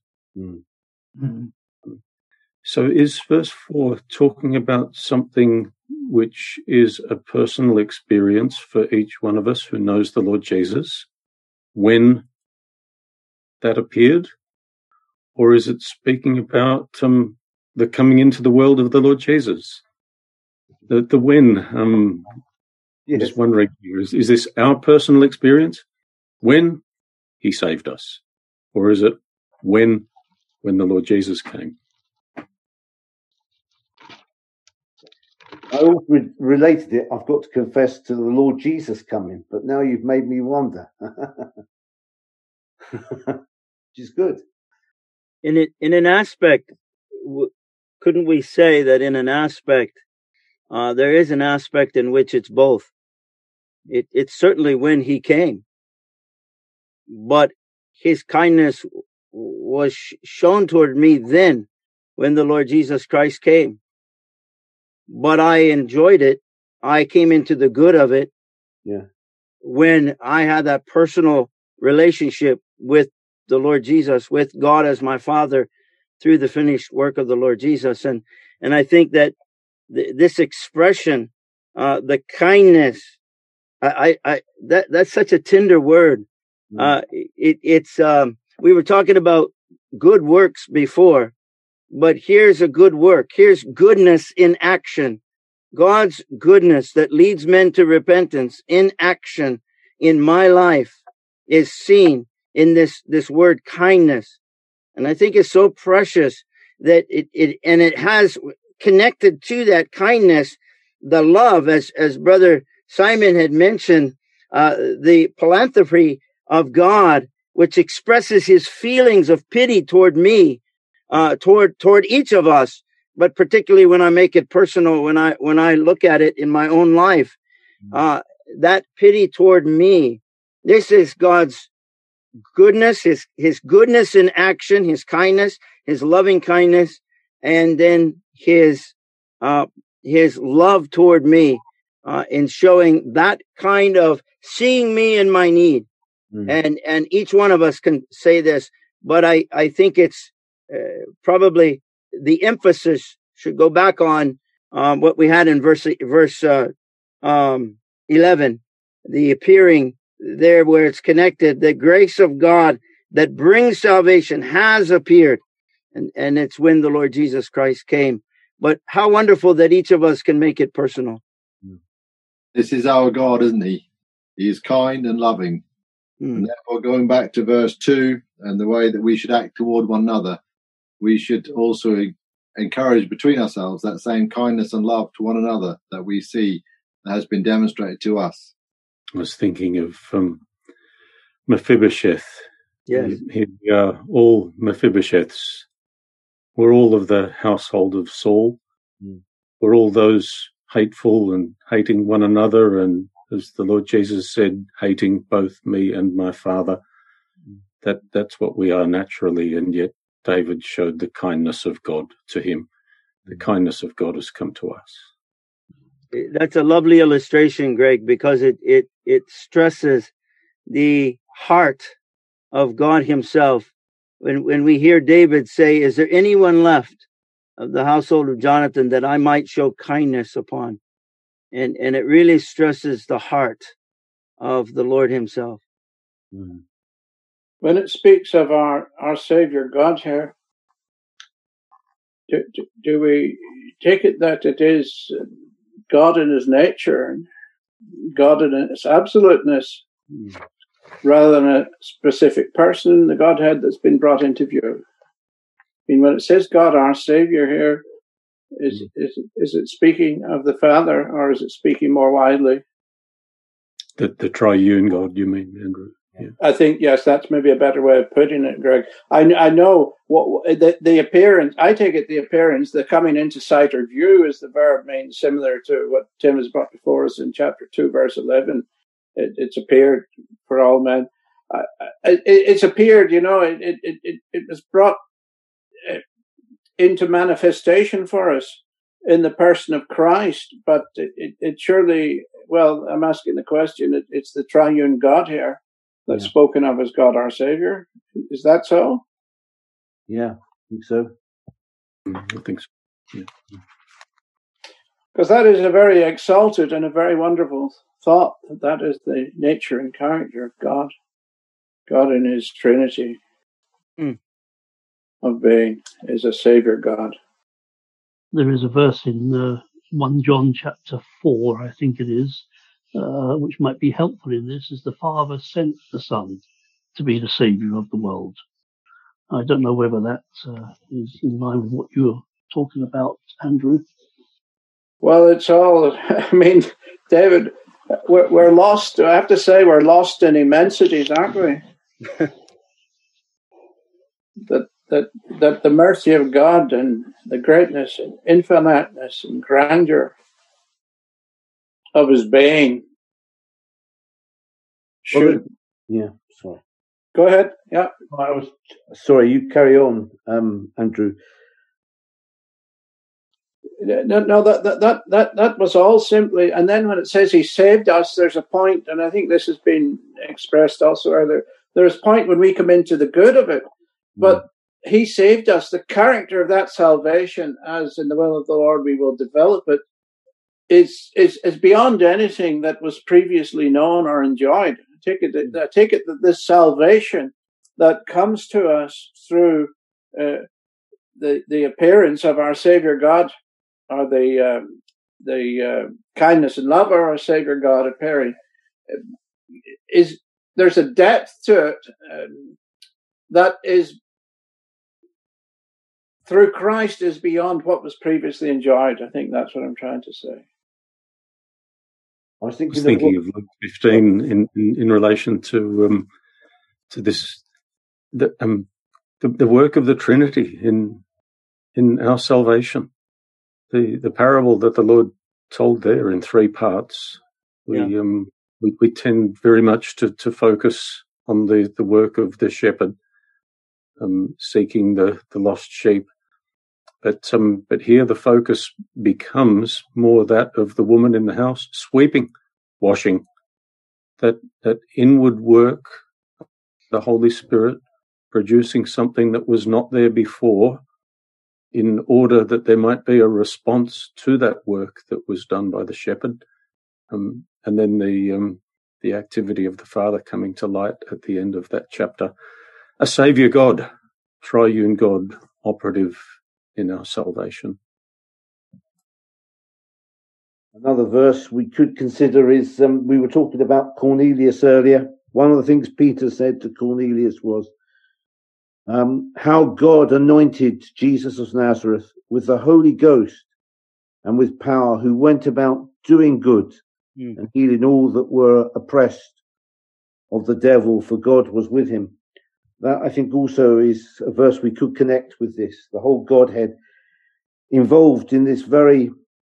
So is verse 4 talking about something which is a personal experience for each one of us who knows the Lord Jesus when that appeared? Or is it speaking about the coming into the world of the Lord Jesus? The when, I'm just wondering, is this our personal experience? When he saved us? Or is it when the Lord Jesus came? I always related it, I've got to confess, to the Lord Jesus coming, but now you've made me wonder. Which is good. In an aspect, couldn't we say that in an aspect, there is an aspect in which it's both? It's certainly when he came, but his kindness was shown toward me then when the Lord Jesus Christ came. But I enjoyed it. I came into the good of it. Yeah. When I had that personal relationship with the Lord Jesus, with God as my Father, through the finished work of the Lord Jesus. And I think that this expression, the kindness, that's such a tender word. It's we were talking about good works before, but here's a good work. Here's goodness in action. God's goodness that leads men to repentance in action in my life is seen in this word kindness. And I think it's so precious that it has connected to that kindness, the love, as Brother Simon had mentioned, the philanthropy of God, which expresses his feelings of pity toward me, toward each of us, but particularly when I make it personal, when I look at it in my own life, that pity toward me. This is God's goodness, his goodness in action, his kindness, his loving kindness, and then his his love toward me in showing that kind of seeing me in my need. And each one of us can say this, but I think it's probably the emphasis should go back on what we had in verse 11, the appearing there where it's connected. The grace of God that brings salvation has appeared, and it's when the Lord Jesus Christ came. But how wonderful that each of us can make it personal. This is our God, isn't he? He is kind and loving. And therefore, going back to verse 2 and the way that we should act toward one another, we should also encourage between ourselves that same kindness and love to one another that we see that has been demonstrated to us. I was thinking of Mephibosheth. Yes. Here we are, all Mephibosheths. We're all of the household of Saul. We're all those hateful and hating one another, and as the Lord Jesus said, hating both me and my Father. That's what we are naturally, and yet David showed the kindness of God to him. The kindness of God has come to us. That's a lovely illustration, Greg, because it stresses the heart of God himself. When we hear David say, is there anyone left of the household of Jonathan that I might show kindness upon? And it really stresses the heart of the Lord himself. When it speaks of our Savior God here, do we take it that it is God in his nature and God in his absoluteness, rather than a specific person in the Godhead that's been brought into view? I mean, when it says God our Savior here, is it speaking of the Father, or is it speaking more widely? The triune God, you mean, Andrew? Yeah. I think, yes, that's maybe a better way of putting it, Greg. I know what the appearance, I take it the appearance, the coming into sight or view, is the verb means similar to what Tim has brought before us in chapter 2, verse 11. It's appeared for all men. It's appeared, it was brought into manifestation for us in the person of Christ, but it surely, well, I'm asking the question, it's the triune God here that's spoken of as God our Savior. Is that so? Yeah, I think so. I think so. Yeah. Because that is a very exalted and a very wonderful thought, that is the nature and character of God. God in his Trinity of being is a Savior God. There is a verse in 1 John chapter 4, I think it is, which might be helpful in this, is the Father sent the Son to be the Saviour of the world. I don't know whether that is in line with what you're talking about, Andrew. Well, it's all, I mean, David, we're lost. I have to say we're lost in immensities, aren't we? that the mercy of God and the greatness and infiniteness and grandeur of his being should... Sorry. Go ahead. Yeah. Sorry, you carry on, Andrew. No, that was all simply, and then when it says he saved us, there's a point, and I think this has been expressed also earlier, there's a point when we come into the good of it, but he saved us. The character of that salvation, as in the will of the Lord we will develop it, is beyond anything that was previously known or enjoyed. I take it that this salvation that comes to us through the appearance of our Savior God, or the kindness and love of our Savior God appearing, there's a depth to it that is through Christ is beyond what was previously enjoyed. I think that's what I'm trying to say. I was thinking of Luke 15 in relation to this, the work of the Trinity in our salvation. The parable that the Lord told there in 3 parts. We tend very much to focus on the work of the shepherd, seeking the lost sheep. But here the focus becomes more that of the woman in the house, sweeping, washing, that inward work, the Holy Spirit producing something that was not there before, in order that there might be a response to that work that was done by the shepherd, and then the activity of the Father coming to light at the end of that chapter. A Saviour God, triune God, operative in our salvation. Another verse we could consider is, we were talking about Cornelius earlier. One of the things Peter said to Cornelius was how God anointed Jesus of Nazareth with the Holy Ghost and with power, who went about doing good and healing all that were oppressed of the devil, for God was with him. That, I think, also is a verse we could connect with this. The whole Godhead involved in this very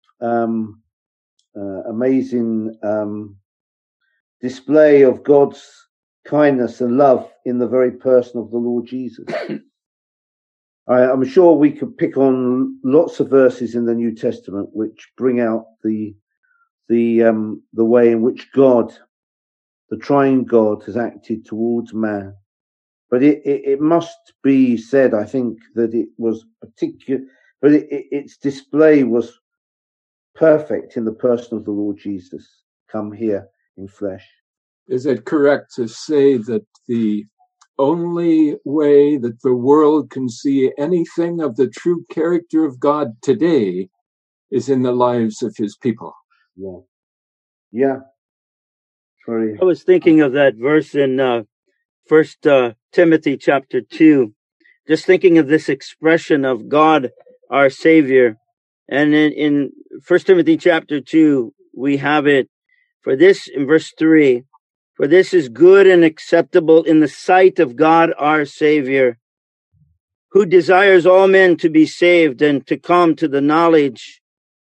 amazing display of God's kindness and love in the very person of the Lord Jesus. I'm sure we could pick on lots of verses in the New Testament which bring out the way in which God, the triune God, has acted towards man. But it must be said, I think, that it was particular, but its display was perfect in the person of the Lord Jesus, come here in flesh. Is it correct to say that the only way that the world can see anything of the true character of God today is in the lives of his people? Yeah. I was thinking of that verse in First Timothy chapter 2, just thinking of this expression of God, our Savior. And in 1 Timothy chapter 2, we have it, for this, in verse 3, for this is good and acceptable in the sight of God, our Savior, who desires all men to be saved and to come to knowledge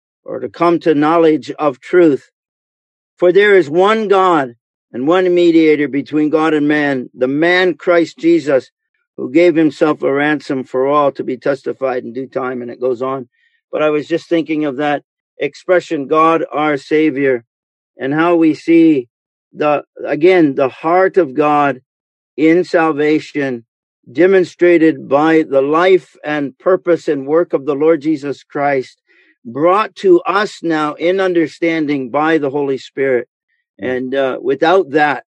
of truth. For there is one God and one mediator between God and man, the man Christ Jesus, who gave himself a ransom for all, to be testified in due time. And it goes on. But I was just thinking of that expression, God, our Savior, and how we see the heart of God in salvation demonstrated by the life and purpose and work of the Lord Jesus Christ, brought to us now in understanding by the Holy Spirit. And without that,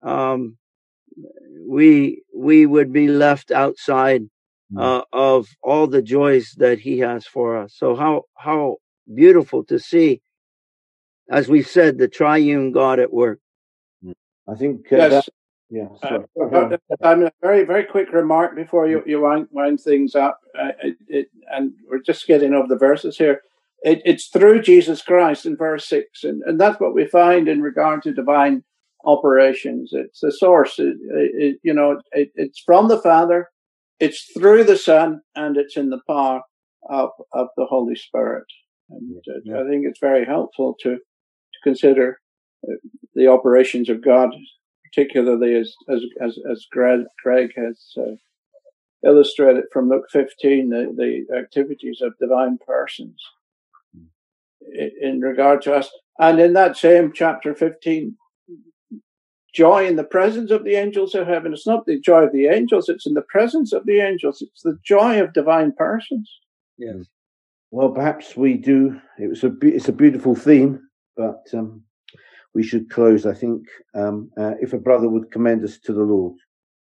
we would be left outside of all the joys that he has for us. So how beautiful to see, as we've said, the triune God at work. I think yes. Sorry. A very, very quick remark before you wind things up. And we're just getting over the verses here. It's through Jesus Christ in verse 6, and that's what we find in regard to divine operations. It's the source. It's from the Father, it's through the Son, and it's in the power of the Holy Spirit. And I think it's very helpful to consider the operations of God, particularly as Craig has illustrated from Luke 15, the activities of divine persons in regard to us. And in that same chapter 15, joy in the presence of the angels of heaven. It's not the joy of the angels, it's in the presence of the angels. It's the joy of divine persons. Yes. Well, perhaps we do. It's a beautiful theme, but we should close, I think, if a brother would commend us to the Lord.